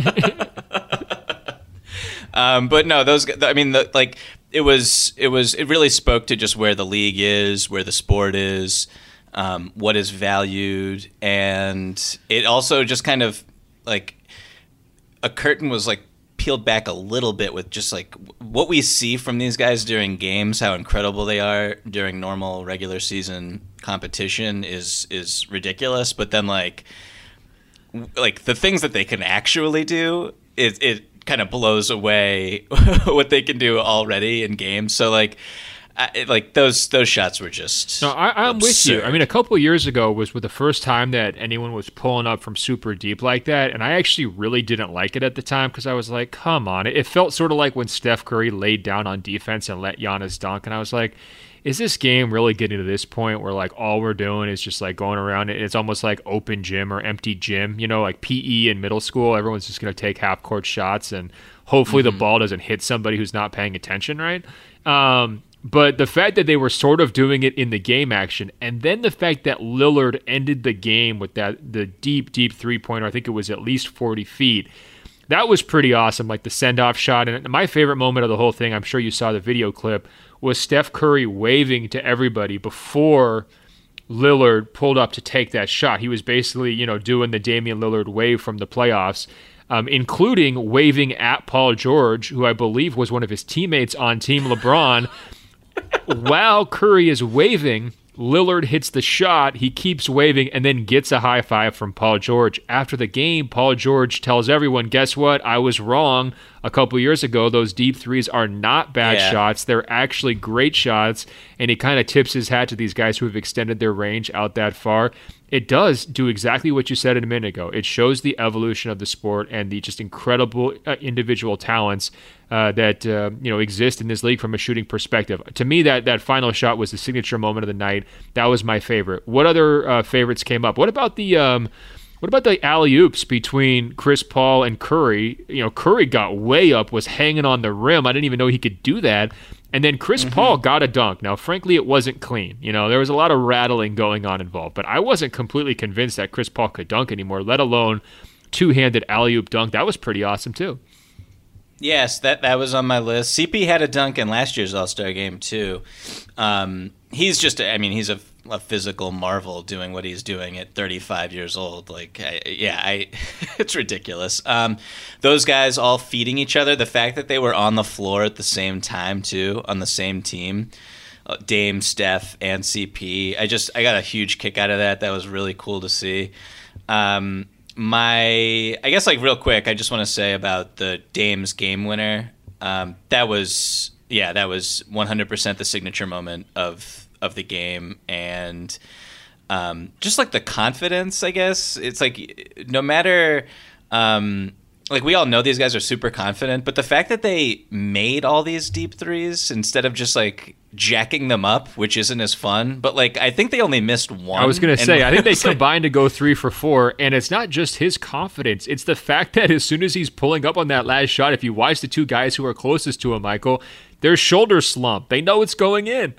um, but no, those. I mean, the, like it was. It was. It really spoke to just where the league is, where the sport is, um, what is valued, and it also just kind of like a curtain was like peeled back a little bit with just like what we see from these guys during games, how incredible they are during normal regular season competition is is ridiculous, but then like like the things that they can actually do, it it kind of blows away what they can do already in games. So like I, like those those shots were just no I, I'm absurd. with you. I mean, a couple of years ago was with the first time that anyone was pulling up from super deep like that, and I actually really didn't like it at the time because I was like, come on. It felt sort of like when Steph Curry laid down on defense and let Giannis dunk, and I was like, is this game really getting to this point where like all we're doing is just like going around it? It's almost like open gym or empty gym, you know, like P E in middle school. Everyone's just going to take half court shots and hopefully mm-hmm. the ball doesn't hit somebody who's not paying attention, right? Um, but the fact that they were sort of doing it in the game action, and then the fact that Lillard ended the game with that the deep, deep three-pointer, I think it was at least forty feet, that was pretty awesome, like the send-off shot. And my favorite moment of the whole thing, I'm sure you saw the video clip, was Steph Curry waving to everybody before Lillard pulled up to take that shot. He was basically, you know, doing the Damian Lillard wave from the playoffs. um, including waving at Paul George, who I believe was one of his teammates on Team LeBron. While Curry is waving, Lillard hits the shot, he keeps waving, and then gets a high five from Paul George. After the game, Paul George tells everyone, guess what? I was wrong a couple years ago. Those deep threes are not bad yeah. shots. They're actually great shots. And he kind of tips his hat to these guys who have extended their range out that far. It does do exactly what you said a minute ago. It shows the evolution of the sport and the just incredible uh, individual talents uh, that uh, you know exist in this league from a shooting perspective. To me, that that final shot was the signature moment of the night. That was my favorite. What other uh, favorites came up? What about the um, what about the alley-oops between Chris Paul and Curry? You know, Curry got way up, was hanging on the rim. I didn't even know he could do that. And then Chris mm-hmm. Paul got a dunk. Now, frankly, it wasn't clean. You know, there was a lot of rattling going on involved. But I wasn't completely convinced that Chris Paul could dunk anymore, let alone two-handed alley-oop dunk. That was pretty awesome, too. Yes, that, that was on my list. C P had a dunk in last year's All-Star game, too. Um, he's just, I mean, he's a, a physical marvel doing what he's doing at thirty-five years old. Like, I, yeah, I, it's ridiculous. Um, those guys all feeding each other. The fact that they were on the floor at the same time, too, on the same team, uh, Dame, Steph, and C P. I just, I got a huge kick out of that. That was really cool to see. Um, my, I guess, like, real quick, I just want to say about the Dame's game winner. Um, that was, yeah, that was one hundred percent the signature moment of of the game, and um, just like the confidence, I guess. It's like no matter, um, like we all know these guys are super confident, but the fact that they made all these deep threes instead of just like jacking them up, which isn't as fun, but like I think they only missed one. I was going to say, I think they combined to go three for four, and it's not just his confidence. It's the fact that as soon as he's pulling up on that last shot, if you watch the two guys who are closest to him, Michael, their shoulders slump. They know it's going in.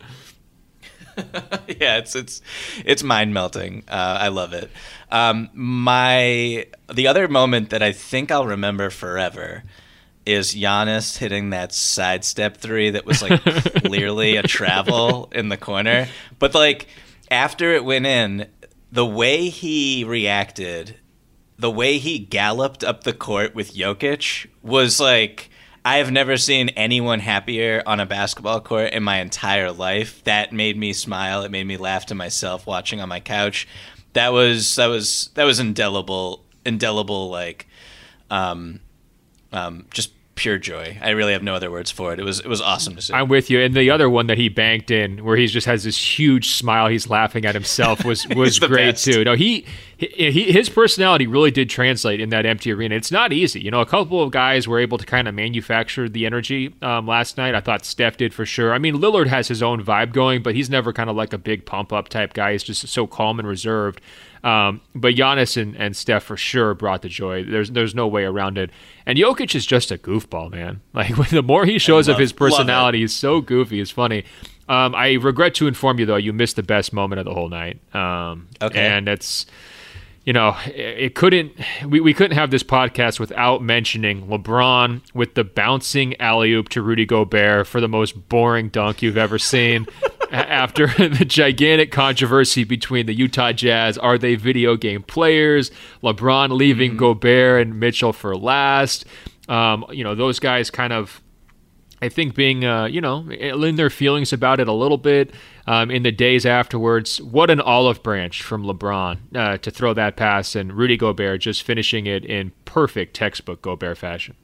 Yeah, it's it's it's mind melting. Uh, I love it. Um, my the other moment that I think I'll remember forever is Giannis hitting that sidestep three that was like clearly a travel in the corner, but like after it went in, the way he reacted, the way he galloped up the court with Jokic was like, I have never seen anyone happier on a basketball court in my entire life. That made me smile. It made me laugh to myself watching on my couch. That was that was that was indelible, indelible like, um, um, just pure joy. I really have no other words for it. It was it was awesome to see. I'm with you. And the other one that he banked in, where he just has this huge smile, he's laughing at himself, was was great best. too. No, he, he he his personality really did translate in that empty arena. It's not easy. You know, a couple of guys were able to kind of manufacture the energy um, last night. I thought Steph did for sure. I mean, Lillard has his own vibe going, but he's never kind of like a big pump up type guy. He's just so calm and reserved. Um, but Giannis and, and Steph for sure brought the joy. There's there's no way around it. And Jokic is just a goofball, man. Like the more he shows love, of his personality, he's so goofy. It's funny. Um, I regret to inform you though, you missed the best moment of the whole night. Um, okay. And it's, you know, it, it couldn't. We, we couldn't have this podcast without mentioning LeBron with the bouncing alley-oop to Rudy Gobert for the most boring dunk you've ever seen. After the gigantic controversy between the Utah Jazz, are they video game players? LeBron leaving mm-hmm. Gobert and Mitchell for last. Um, you know, those guys kind of, I think, being, uh, you know, in their feelings about it a little bit um, in the days afterwards. What an olive branch from LeBron uh, to throw that pass, and Rudy Gobert just finishing it in perfect textbook Gobert fashion.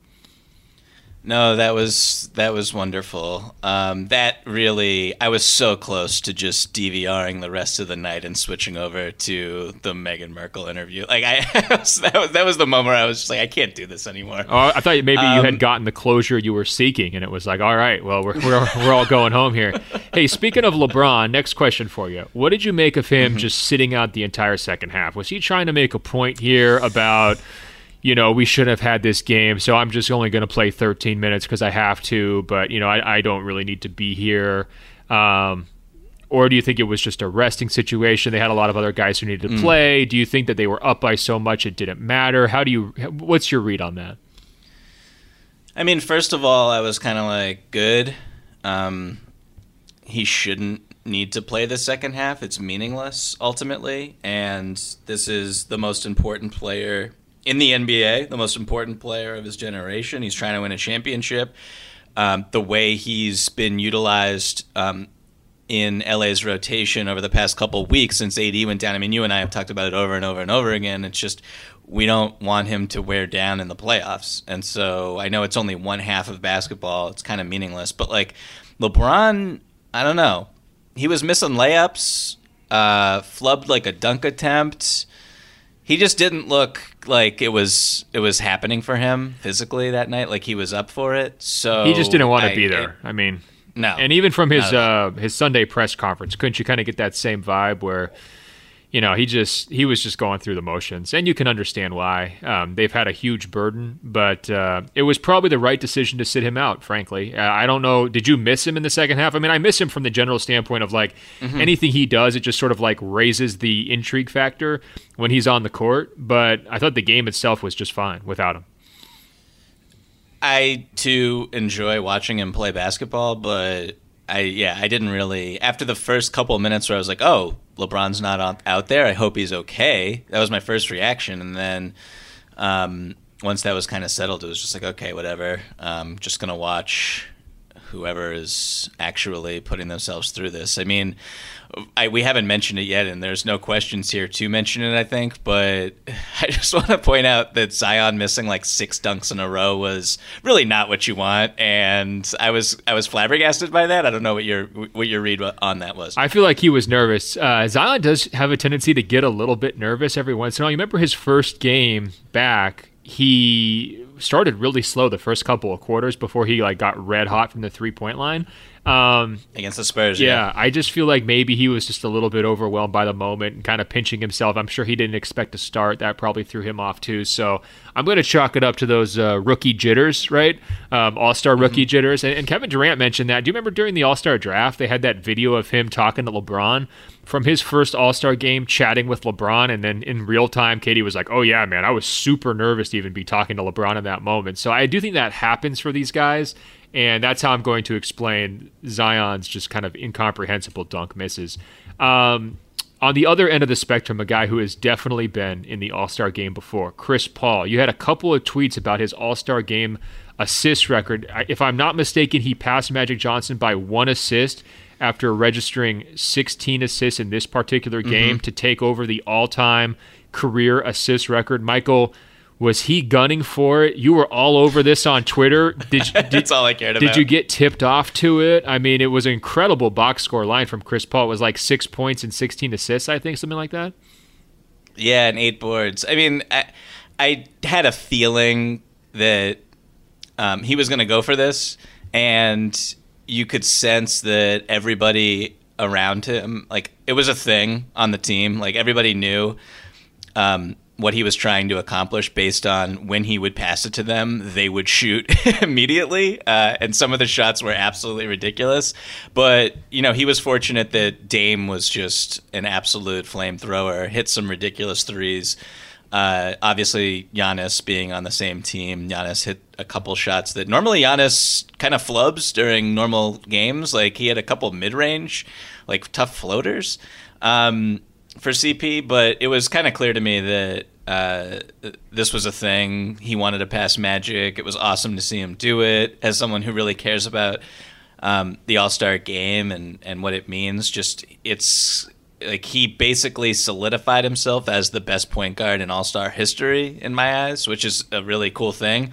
No, that was that was wonderful. Um, that really, I was so close to just DVRing the rest of the night and switching over to the Meghan Markle interview. Like I, that was that was the moment where I was just like, I can't do this anymore. Oh, I thought maybe um, you had gotten the closure you were seeking, and it was like, all right, well, we're we're we're all going home here. Hey, speaking of LeBron, next question for you: what did you make of him mm-hmm. just sitting out the entire second half? Was he trying to make a point here about, you know, we should have had this game, so I'm just only going to play thirteen minutes because I have to, but, you know, I, I don't really need to be here? Um, or do you think it was just a resting situation? They had a lot of other guys who needed to mm. play. Do you think that they were up by so much it didn't matter? How do you, what's your read on that? I mean, first of all, I was kind of like, good. Um, he shouldn't need to play the second half. It's meaningless, ultimately, and this is the most important player in the N B A, the most important player of his generation. He's trying to win a championship. Um, the way he's been utilized um, in L A's rotation over the past couple of weeks since A D went down. I mean, you and I have talked about it over and over and over again. It's just we don't want him to wear down in the playoffs. And so I know it's only one half of basketball. It's kind of meaningless. But, like, LeBron, I don't know. He was missing layups, uh, flubbed like a dunk attempt. He just didn't look like it was it was happening for him physically that night, like he was up for it. So he just didn't want to I, be there. I, I mean, no. And even from his uh, his Sunday press conference, couldn't you kind of get that same vibe where, you know, he just he was just going through the motions, and you can understand why. Um, they've had a huge burden, but uh, it was probably the right decision to sit him out. Frankly, uh, I don't know. Did you miss him in the second half? I mean, I miss him from the general standpoint of like mm-hmm. anything he does, it just sort of like raises the intrigue factor when he's on the court. But I thought the game itself was just fine without him. I too enjoy watching him play basketball, but I yeah I didn't really after the first couple of minutes where I was like, oh, LeBron's not on, out there. I hope he's okay. That was my first reaction. And then um, once that was kind of settled, it was just like, okay, whatever. I'm just going to watch whoever is actually putting themselves through this. I mean, I, we haven't mentioned it yet, and there's no questions here to mention it, I think. But I just want to point out that Zion missing like six dunks in a row was really not what you want, and I was I was flabbergasted by that. I don't know what your what your read on that was. I feel like he was nervous. Uh, Zion does have a tendency to get a little bit nervous every once in a while. You remember his first game back? He started really slow the first couple of quarters before he like got red hot from the three-point line. Um, Against the Spurs, yeah, yeah. I just feel like maybe he was just a little bit overwhelmed by the moment and kind of pinching himself. I'm sure he didn't expect to start. That probably threw him off too. So I'm going to chalk it up to those uh, rookie jitters, right? Um, All-Star rookie mm-hmm. jitters. And, and Kevin Durant mentioned that. Do you remember during the All-Star draft, they had that video of him talking to LeBron from his first All-Star game, chatting with LeBron, and then in real time, Katie was like, oh yeah, man, I was super nervous to even be talking to LeBron in that moment. So I do think that happens for these guys. And that's how I'm going to explain Zion's just kind of incomprehensible dunk misses. Um, on the other end of the spectrum, a guy who has definitely been in the All-Star game before, Chris Paul. You had a couple of tweets about his All-Star game assist record. If I'm not mistaken, he passed Magic Johnson by one assist after registering sixteen assists in this particular game mm-hmm. to take over the all-time career assist record. Michael, was he gunning for it? You were all over this on Twitter. Did, did, That's all I cared about. Did you get tipped off to it? I mean, it was an incredible box score line from Chris Paul. It was like six points and sixteen assists, I think, something like that. Yeah, and eight boards. I mean, I, I had a feeling that um, he was going to go for this, and you could sense that everybody around him, like, it was a thing on the team. Like, everybody knew um, what he was trying to accomplish based on when he would pass it to them, they would shoot immediately. Uh, and some of the shots were absolutely ridiculous. But, you know, he was fortunate that Dame was just an absolute flamethrower, hit some ridiculous threes. Uh, obviously, Giannis being on the same team, Giannis hit a couple shots that normally Giannis kind of flubs during normal games. Like, he had a couple mid-range, like, tough floaters. Um, for C P, but it was kind of clear to me that uh, this was a thing. He wanted to pass Magic. It was awesome to see him do it. As someone who really cares about um, the All-Star game and, and what it means, just it's like he basically solidified himself as the best point guard in All-Star history in my eyes, which is a really cool thing.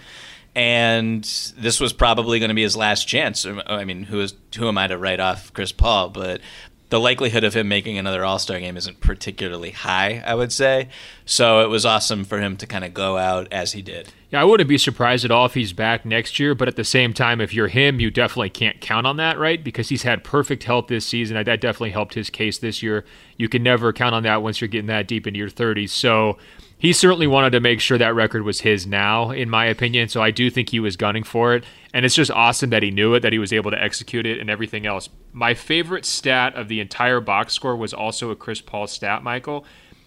And this was probably going to be his last chance. I mean, who is who am I to write off Chris Paul? But the likelihood of him making another All-Star game isn't particularly high, I would say. So it was awesome for him to kind of go out as he did. Yeah, I wouldn't be surprised at all if he's back next year, but at the same time, if you're him, you definitely can't count on that, right? Because he's had perfect health this season. That definitely helped his case this year. You can never count on that once you're getting that deep into your thirties. So he certainly wanted to make sure that record was his now, in my opinion. So I do think he was gunning for it. And it's just awesome that he knew it, that he was able to execute it and everything else. My favorite stat of the entire box score was also a Chris Paul stat, Michael.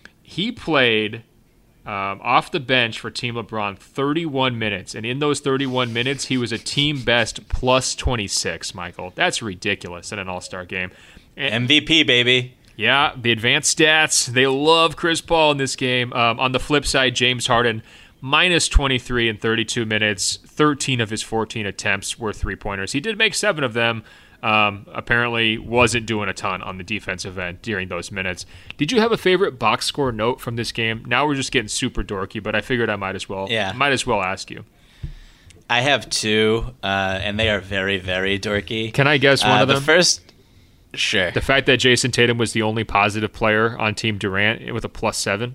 He played um, off the bench for Team LeBron thirty-one minutes. And in those thirty-one minutes, he was a team best plus twenty-six, Michael. That's ridiculous in an All-Star game. And M V P, baby. Yeah, the advanced stats. They love Chris Paul in this game. Um, on the flip side, James Harden minus twenty-three in thirty-two minutes. thirteen of his fourteen attempts were three-pointers. He did make seven of them. Um, apparently wasn't doing a ton on the defensive end during those minutes. Did you have a favorite box score note from this game? Now we're just getting super dorky, but I figured I might as well, yeah. might as well ask you. I have two, uh, and they are very, very dorky. Can I guess one uh, of them? The first, sure. The fact that Jason Tatum was the only positive player on Team Durant with a plus seven?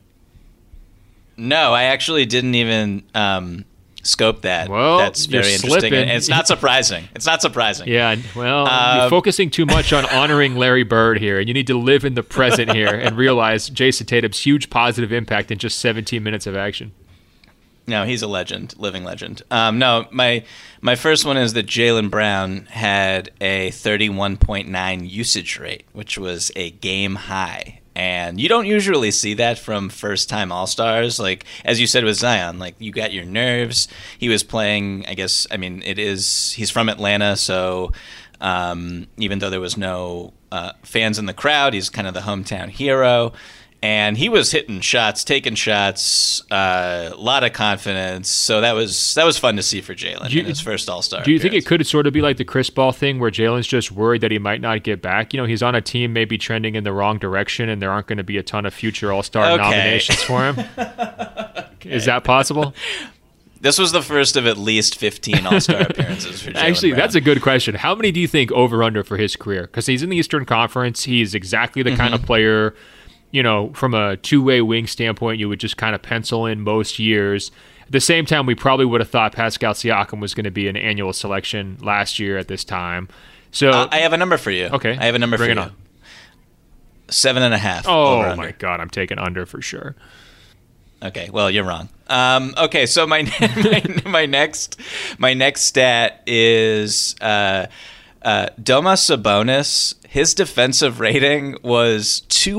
No, I actually didn't even um, scope that. Well, that's very you're interesting, slipping. and it's not surprising. It's not surprising. Yeah, well, um, you're focusing too much on honoring Larry Bird here, and you need to live in the present here and realize Jason Tatum's huge positive impact in just seventeen minutes of action. No, he's a legend, living legend. Um, no, my my first one is that Jaylen Brown had a thirty-one point nine usage rate, which was a game high. And you don't usually see that from first-time All-Stars. Like, as you said with Zion, like, you got your nerves. He was playing, I guess, I mean, it is, he's from Atlanta, so um, even though there was no uh, fans in the crowd, he's kind of the hometown hero. And he was hitting shots, taking shots, a uh, lot of confidence. So that was that was fun to see for Jaylen in his first All-Star. Do you appearance. think it could sort of be like the Chris Paul thing where Jaylen's just worried that he might not get back? You know, he's on a team maybe trending in the wrong direction and there aren't going to be a ton of future All-Star okay. nominations for him. okay. Is that possible? This was the first of at least fifteen All-Star appearances for Jaylen Actually, Brown. that's a good question. How many do you think over-under for his career? Because he's in the Eastern Conference. He's exactly the mm-hmm. kind of player, you know, from a two-way wing standpoint, you would just kind of pencil in most years. At the same time, we probably would have thought Pascal Siakam was going to be an annual selection last year at this time. So uh, I have a number for you. Okay. I have a number Bring for it you. on. Seven and a half. Oh, over my under. God. I'm taking under for sure. Okay, well, you're wrong. Um, okay, so my, my my next my next stat is uh, uh, Domas Sabonis. His defensive rating was two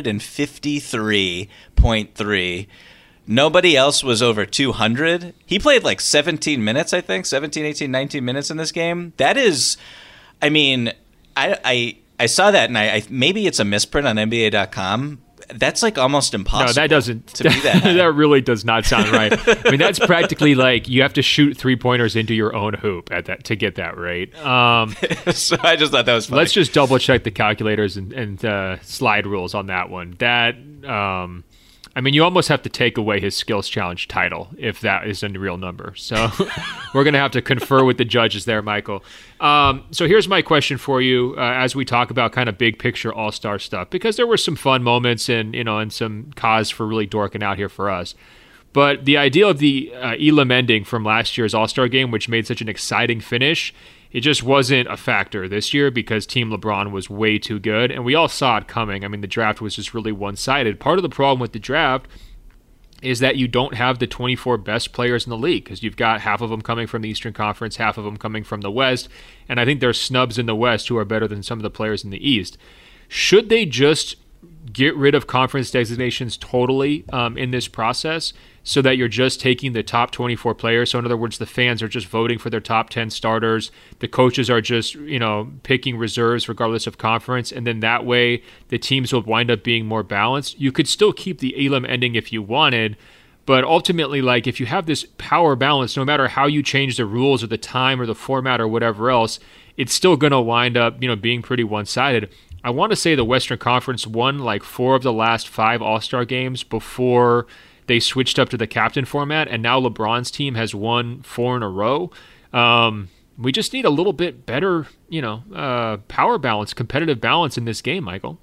fifty-three point three. Nobody else was over two hundred. He played like seventeen minutes, I think, seventeen, eighteen, nineteen minutes in this game. That is, I mean, I I, I saw that, and I, I maybe it's a misprint on N B A dot com. That's like almost impossible. No, that doesn't. To be that high. That really does not sound right. I mean, that's practically like you have to shoot three pointers into your own hoop at that to get that rate. Um, so I just thought that was funny. Let's just double check the calculators and, and uh, slide rules on that one. That um, I mean, you almost have to take away his skills challenge title if that is a real number. So we're going to have to confer with the judges there, Michael. Um, so here's my question for you uh, as we talk about kind of big picture all-star stuff, because there were some fun moments and, you know, and some cause for really dorking out here for us. But the idea of the uh, Elam ending from last year's All-Star game, which made such an exciting finish, it just wasn't a factor this year because Team LeBron was way too good, and we all saw it coming. I mean, the draft was just really one-sided. Part of the problem with the draft is that you don't have the twenty-four best players in the league because you've got half of them coming from the Eastern Conference, half of them coming from the West, and I think there's snubs in the West who are better than some of the players in the East. Should they just get rid of conference designations totally um, in this process so that you're just taking the top twenty-four players? So in other words, the fans are just voting for their top ten starters. The coaches are just, you know, picking reserves regardless of conference. And then that way the teams will wind up being more balanced. You could still keep the Elam ending if you wanted. But ultimately, like, if you have this power balance, no matter how you change the rules or the time or the format or whatever else, it's still going to wind up, you know, being pretty one-sided. I want to say the Western Conference won like four of the last five All-Star games before they switched up to the captain format, and now LeBron's team has won four in a row. Um, we just need a little bit better, you know, uh, power balance, competitive balance in this game, Michael.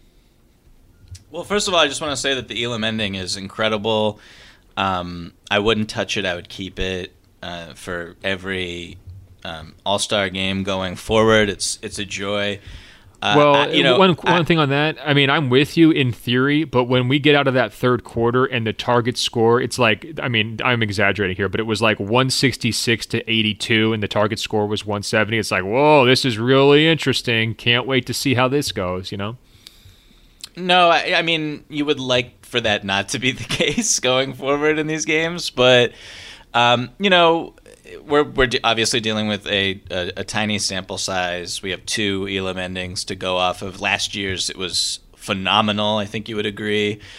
Well, first of all, I just want to say that the Elam ending is incredible. Um, I wouldn't touch it. I would keep it uh, for every um, All-Star game going forward. It's it's a joy. Uh, well, I, you know, one I, one thing on that, I mean, I'm with you in theory, but when we get out of that third quarter and the target score, it's like, I mean, I'm exaggerating here, but it was like one sixty-six to eighty-two and the target score was one seventy. It's like, whoa, this is really interesting. Can't wait to see how this goes, you know? No, I, I mean, you would like for that not to be the case going forward in these games, but, um, you know, We're we're de- obviously dealing with a, a, a tiny sample size. We have two Elam endings to go off of. Last year's, it was phenomenal. I think you would agree.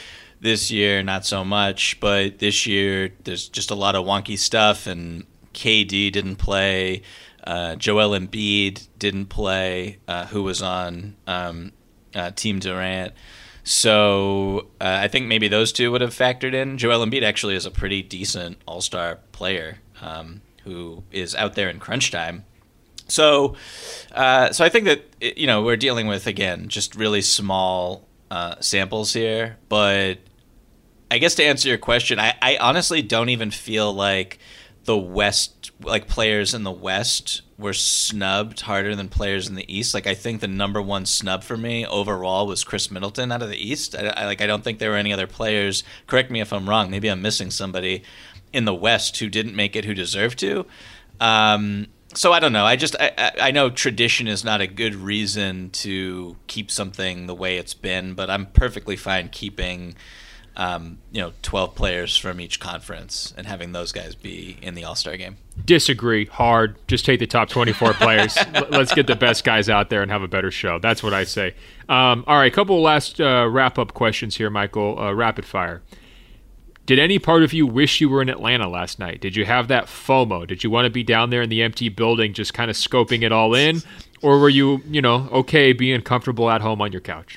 This year, not so much, but this year there's just a lot of wonky stuff, and K D didn't play. Uh, Joel Embiid didn't play, uh, who was on um, uh, Team Durant. So uh, I think maybe those two would have factored in. Joel Embiid actually is a pretty decent all-star player um, who is out there in crunch time. So, uh, so I think that, you know, we're dealing with, again, just really small uh, samples here. But I guess to answer your question, I, I honestly don't even feel like the West, like players in the West were snubbed harder than players in the East. Like, I think the number one snub for me overall was Chris Middleton out of the East. I, I like I don't think there were any other players. Correct me if I'm wrong. Maybe I'm missing somebody in the West who didn't make it who deserved to. Um, so I don't know. I just I, I know tradition is not a good reason to keep something the way it's been, but I'm perfectly fine keeping Um, you know, twelve players from each conference and having those guys be in the All-Star game. Disagree hard. Just take the top twenty-four players. Let's get the best guys out there and have a better show. That's what I say. Um, all right, a couple of last uh, wrap-up questions here, Michael. Uh, rapid fire. Did any part of you wish you were in Atlanta last night? Did you have that FOMO? Did you want to be down there in the empty building just kind of scoping it all in? Or were you, you know, okay being comfortable at home on your couch?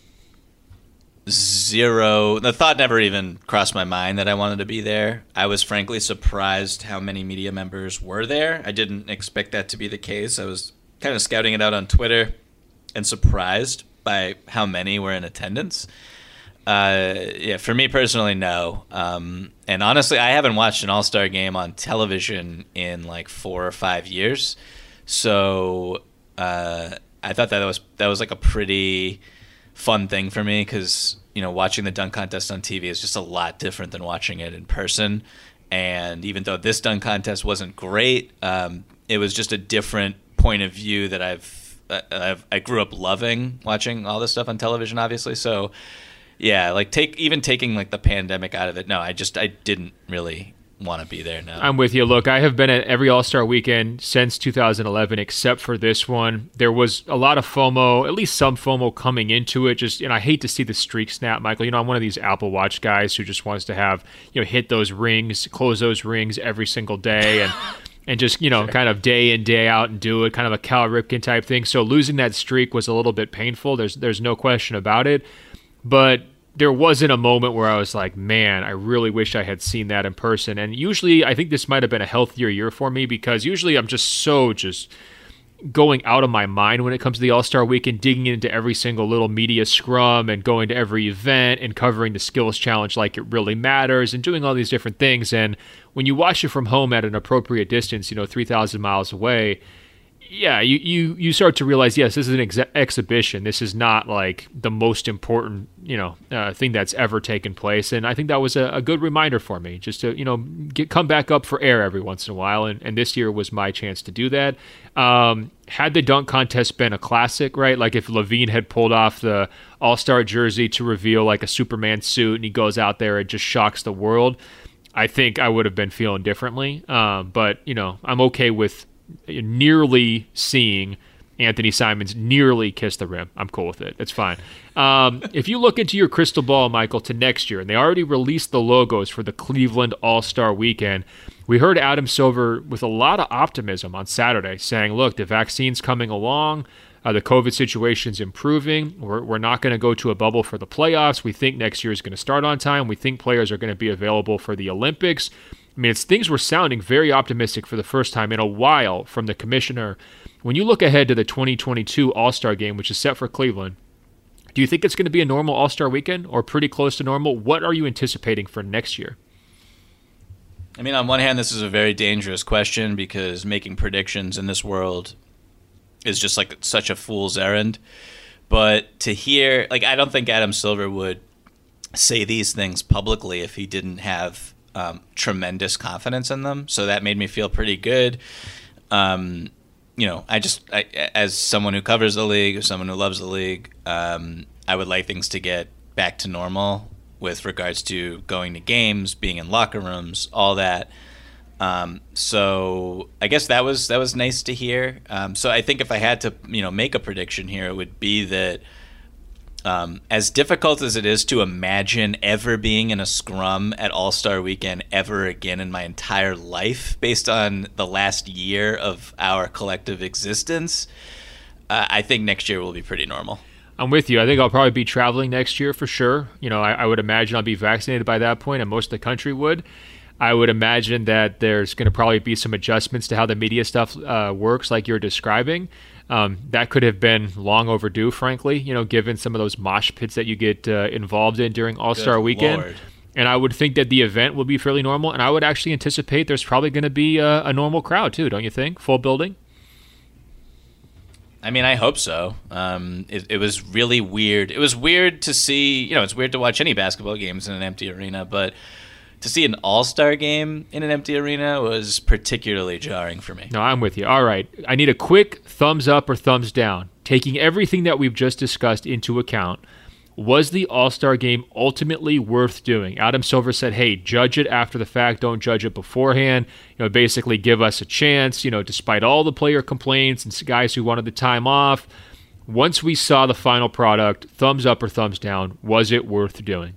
Zero. The thought never even crossed my mind that I wanted to be there. I was frankly surprised how many media members were there. I didn't expect that to be the case. I was kind of scouting it out on Twitter and surprised by how many were in attendance. Uh, yeah, for me personally, no. Um, and honestly, I haven't watched an All-Star game on television in like four or five years. So uh, I thought that was that was like a pretty fun thing for me because, you know, watching the dunk contest on T V is just a lot different than watching it in person. And even though this dunk contest wasn't great, um, it was just a different point of view that I've, uh, I've I grew up loving watching all this stuff on television, obviously. So yeah, like take even taking like the pandemic out of it. No, I just I didn't really want to be there now. I'm with you. Look, I have been at every All-Star weekend since two thousand eleven, except for this one. There was a lot of FOMO, at least some FOMO coming into it. Just, and I hate to see the streak snap, Michael. You know, I'm one of these Apple Watch guys who just wants to have, you know, hit those rings, close those rings every single day, and and just, you know, sure. kind of day in, day out and do it, kind of a Cal Ripken type thing. So losing that streak was a little bit painful. There's there's no question about it. But there wasn't a moment where I was like, man, I really wish I had seen that in person. And usually I think this might have been a healthier year for me because usually I'm just so just going out of my mind when it comes to the All-Star Weekend, digging into every single little media scrum and going to every event and covering the skills challenge like it really matters and doing all these different things. And when you watch it from home at an appropriate distance, you know, three thousand miles away, yeah, you, you, you start to realize, yes, this is an ex- exhibition. This is not like the most important, you know, uh, thing that's ever taken place. And I think that was a, a good reminder for me just to, you know, get come back up for air every once in a while. And, and this year was my chance to do that. Um, had the dunk contest been a classic, right? Like if Levine had pulled off the All-Star jersey to reveal like a Superman suit and he goes out there and just shocks the world, I think I would have been feeling differently. Um, but, you know, I'm okay with nearly seeing Anthony Simons nearly kiss the rim. I'm cool with it. It's fine. Um, if you look into your crystal ball, Michael, to next year, and they already released the logos for the Cleveland All-Star Weekend, we heard Adam Silver with a lot of optimism on Saturday saying, look, the vaccine's coming along. Uh, the COVID situation's improving. We're, we're not going to go to a bubble for the playoffs. We think next year is going to start on time. We think players are going to be available for the Olympics. I mean, it's, things were sounding very optimistic for the first time in a while from the commissioner. When you look ahead to the twenty twenty-two All-Star Game, which is set for Cleveland, do you think it's going to be a normal All-Star weekend or pretty close to normal? What are you anticipating for next year? I mean, on one hand, this is a very dangerous question because making predictions in this world is just like such a fool's errand. But to hear, like, I don't think Adam Silver would say these things publicly if he didn't have Um, tremendous confidence in them, so that made me feel pretty good. Um, you know, I just, I, as someone who covers the league, as someone who loves the league, um, I would like things to get back to normal with regards to going to games, being in locker rooms, all that. Um, so I guess that was that was nice to hear. Um, so I think if I had to, you know, make a prediction here, it would be that Um, as difficult as it is to imagine ever being in a scrum at All-Star Weekend ever again in my entire life, based on the last year of our collective existence, uh, I think next year will be pretty normal. I'm with you. I think I'll probably be traveling next year for sure. You know, I, I would imagine I'll be vaccinated by that point, and most of the country would. I would imagine that there's going to probably be some adjustments to how the media stuff uh, works, like you're describing. Um, that could have been long overdue, frankly, you know, given some of those mosh pits that you get uh, involved in during All-Star Good Weekend. Lord. And I would think that the event will be fairly normal, and I would actually anticipate there's probably going to be a, a normal crowd too, don't you think? Full building? I mean, I hope so. Um, it, it was really weird. It was weird to see, you know, it's weird to watch any basketball games in an empty arena, but to see an All-Star game in an empty arena was particularly jarring for me. No, I'm with you. All right. I need a quick thumbs up or thumbs down. Taking everything that we've just discussed into account, was the All-Star game ultimately worth doing? Adam Silver said, hey, judge it after the fact. Don't judge it beforehand. You know, basically give us a chance, you know, despite all the player complaints and guys who wanted the time off. Once we saw the final product, thumbs up or thumbs down, was it worth doing?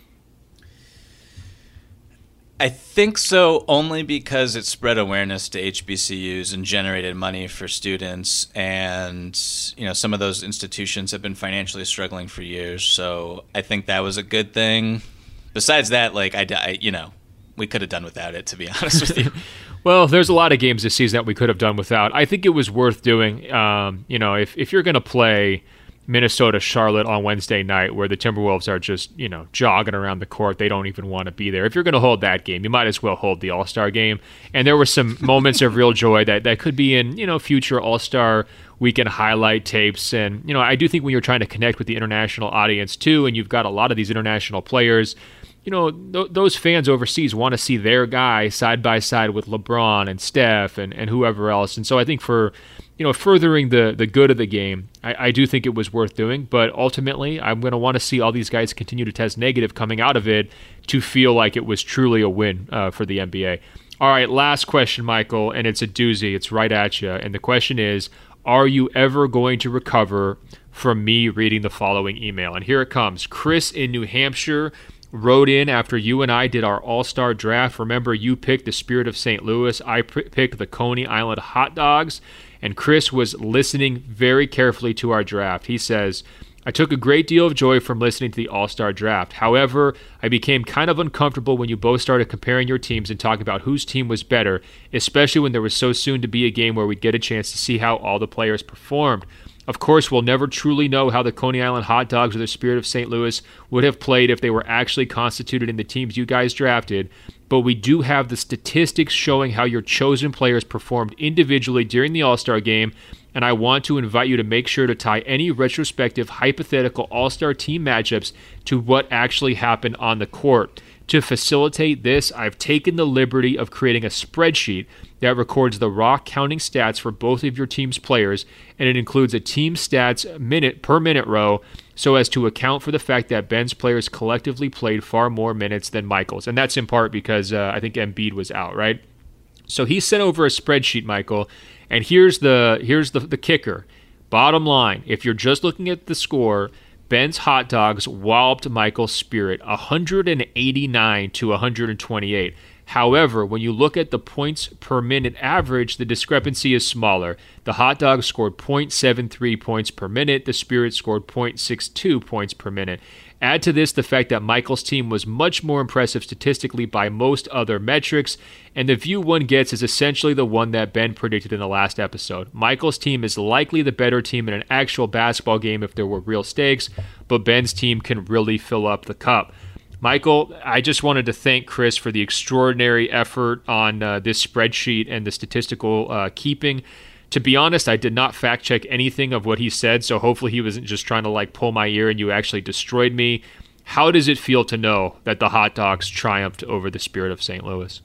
I think so, only because it spread awareness to H B C Us and generated money for students, and you know, some of those institutions have been financially struggling for years, so I think that was a good thing. Besides that, like I, I you know, we could have done without it, to be honest with you. Well, there's a lot of games this season that we could have done without. I think it was worth doing. Um, you know, if if you're going to play Minnesota Charlotte on Wednesday night, where the Timberwolves are just, you know, jogging around the court, they don't even want to be there. If you're going to hold that game, you might as well hold the All-Star game. And there were some moments of real joy that, that could be in, you know, future All-Star Weekend highlight tapes. And, you know, I do think when you're trying to connect with the international audience too, and you've got a lot of these international players, you know, th- those fans overseas want to see their guy side by side with LeBron and Steph and, and whoever else. And so I think for, you know, furthering the, the good of the game, I, I do think it was worth doing. But ultimately, I'm going to want to see all these guys continue to test negative coming out of it to feel like it was truly a win uh, for the N B A. All right, last question, Michael, and it's a doozy. It's right at you. And the question is, are you ever going to recover from me reading the following email? And here it comes. Chris in New Hampshire wrote in after you and I did our All-Star draft. Remember, you picked the Spirit of Saint Louis. I p- picked the Coney Island Hot Dogs. And Chris was listening very carefully to our draft. He says, I took a great deal of joy from listening to the All-Star draft. However, I became kind of uncomfortable when you both started comparing your teams and talking about whose team was better, especially when there was so soon to be a game where we'd get a chance to see how all the players performed. Of course, we'll never truly know how the Coney Island Hot Dogs or the Spirit of Saint Louis would have played if they were actually constituted in the teams you guys drafted, but we do have the statistics showing how your chosen players performed individually during the All-Star game, and I want to invite you to make sure to tie any retrospective hypothetical All-Star team matchups to what actually happened on the court. To facilitate this, I've taken the liberty of creating a spreadsheet that records the raw counting stats for both of your team's players, and it includes a team stats minute per minute row so as to account for the fact that Ben's players collectively played far more minutes than Michael's. And that's in part because uh, I think Embiid was out, right? So he sent over a spreadsheet, Michael, and here's the here's the, the kicker. Bottom line, if you're just looking at the score, Ben's Hot Dogs walloped Michael's Spirit one eighty-nine to one twenty-eight. However, when you look at the points per minute average, the discrepancy is smaller. The Hot Dogs scored point seven three points per minute. The Spirit scored point six two points per minute. Add to this the fact that Michael's team was much more impressive statistically by most other metrics, and the view one gets is essentially the one that Ben predicted in the last episode. Michael's team is likely the better team in an actual basketball game if there were real stakes, but Ben's team can really fill up the cup. Michael, I just wanted to thank Chris for the extraordinary effort on uh, this spreadsheet and the statistical uh, keeping. To be honest, I did not fact check anything of what he said, so hopefully he wasn't just trying to like pull my ear and you actually destroyed me. How does it feel to know that the Hot Dogs triumphed over the Spirit of Saint Louis?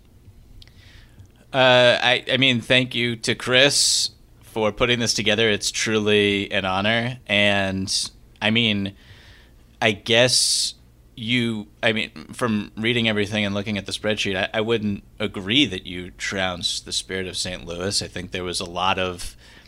Uh, I, I mean, thank you to Chris for putting this together. It's truly an honor. And I mean, I guess you, I mean, from reading everything and looking at the spreadsheet, I, I wouldn't agree that you trounced the Spirit of Saint Louis. I think there was a lot of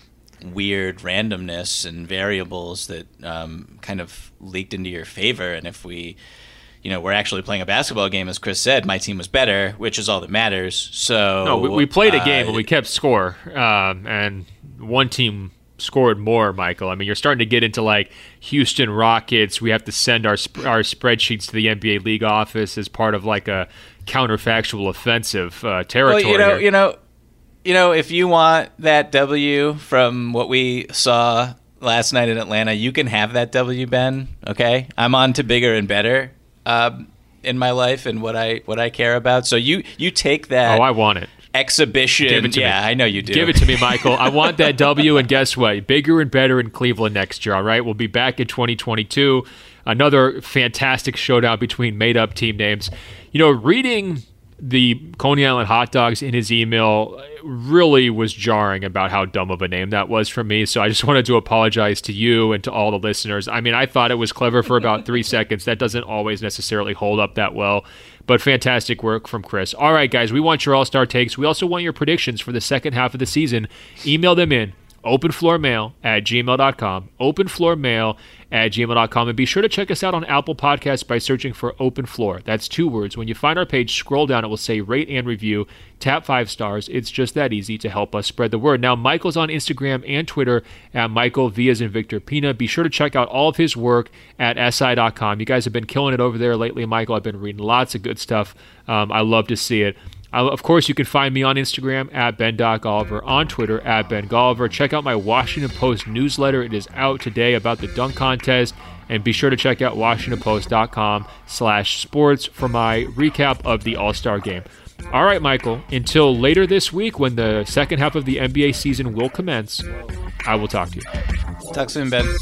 weird randomness and variables that um, kind of leaked into your favor. And if we, you know, we're actually playing a basketball game, as Chris said, my team was better, which is all that matters. So no, we, we played a game uh, and we kept score, um, and one team scored more, Michael. I mean, you're starting to get into like Houston Rockets. We have to send our sp- our spreadsheets to the N B A league office as part of like a counterfactual offensive uh, territory. Well, you know, here. you know, you know, if you want that W from what we saw last night in Atlanta, you can have that W, Ben. Okay, I'm on to bigger and better um, in my life and what I what I care about. So you you take that. Oh, I want it. Exhibition. Give it to yeah, me. I know you do. Give it to me, Michael. I want that W, and guess what? Bigger and better in Cleveland next year, all right? We'll be back in twenty twenty-two. Another fantastic showdown between made-up team names. You know, reading the Coney Island Hot Dogs in his email really was jarring about how dumb of a name that was for me, so I just wanted to apologize to you and to all the listeners. I mean, I thought it was clever for about three seconds. That doesn't always necessarily hold up that well. But fantastic work from Chris. All right, guys, we want your all-star takes. We also want your predictions for the second half of the season. Email them in, openfloormail at gmail dot com, openfloormail at gmail dot com. And be sure to check us out on Apple Podcasts by searching for Open Floor. That's two words. When you find our page, scroll down. It will say rate and review. Tap five stars. It's just that easy to help us spread the word. Now, Michael's on Instagram and Twitter at Michael V as in Victor Pina. Be sure to check out all of his work at S I dot com. You guys have been killing it over there lately, Michael. I've been reading lots of good stuff. Um, I love to see it. Uh, of course, you can find me on Instagram at Ben Golliver, on Twitter at Ben Golliver. Check out my Washington Post newsletter. It is out today about the dunk contest. And be sure to check out washingtonpost.com slash sports for my recap of the All-Star game. All right, Michael, until later this week when the second half of the N B A season will commence, I will talk to you. Talk soon, Ben.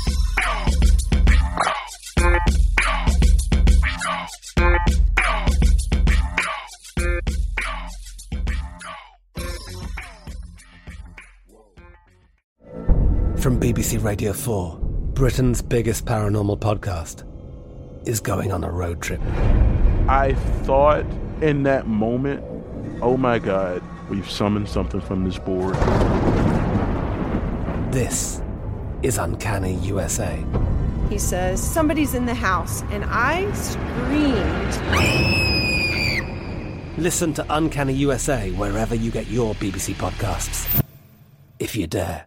From B B C Radio four, Britain's biggest paranormal podcast is going on a road trip. I thought in that moment, oh my God, we've summoned something from this board. This is Uncanny U S A. He says, somebody's in the house, and I screamed. Listen to Uncanny U S A wherever you get your B B C podcasts, if you dare.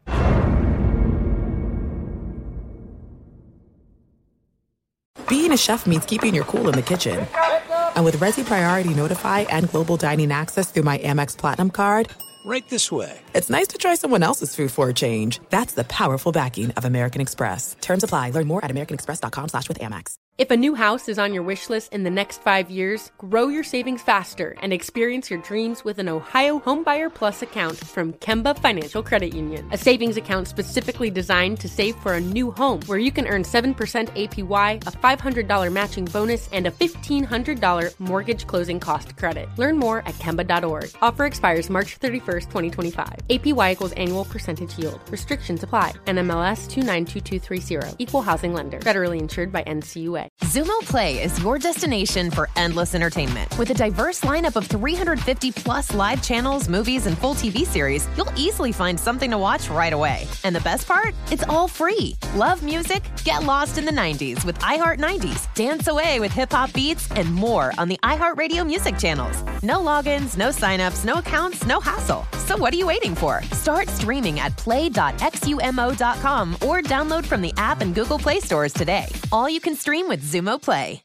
Being a chef means keeping your cool in the kitchen. And with Resi Priority Notify and Global Dining Access through my Amex Platinum card, right this way. It's nice to try someone else's food for a change. That's the powerful backing of American Express. Terms apply. Learn more at americanexpress.com slash with Amex. If a new house is on your wish list in the next five years, grow your savings faster and experience your dreams with an Ohio Homebuyer Plus account from Kemba Financial Credit Union. A savings account specifically designed to save for a new home where you can earn seven percent A P Y, a five hundred dollars matching bonus, and a fifteen hundred dollars mortgage closing cost credit. Learn more at Kemba dot org. Offer expires March thirty-first, twenty twenty-five. A P Y equals annual percentage yield. Restrictions apply. N M L S two nine two two three zero. Equal housing lender. Federally insured by N C U A. Xumo Play is your destination for endless entertainment. With a diverse lineup of three hundred fifty plus live channels, movies, and full T V series, you'll easily find something to watch right away. And the best part? It's all free. Love music? Get lost in the nineties with iHeart nineties. Dance away with hip-hop beats and more on the iHeartRadio music channels. No logins, no signups, no accounts, no hassle. So what are you waiting for? Start streaming at play dot xumo dot com or download from the app and Google Play stores today. All you can stream with Xumo Play.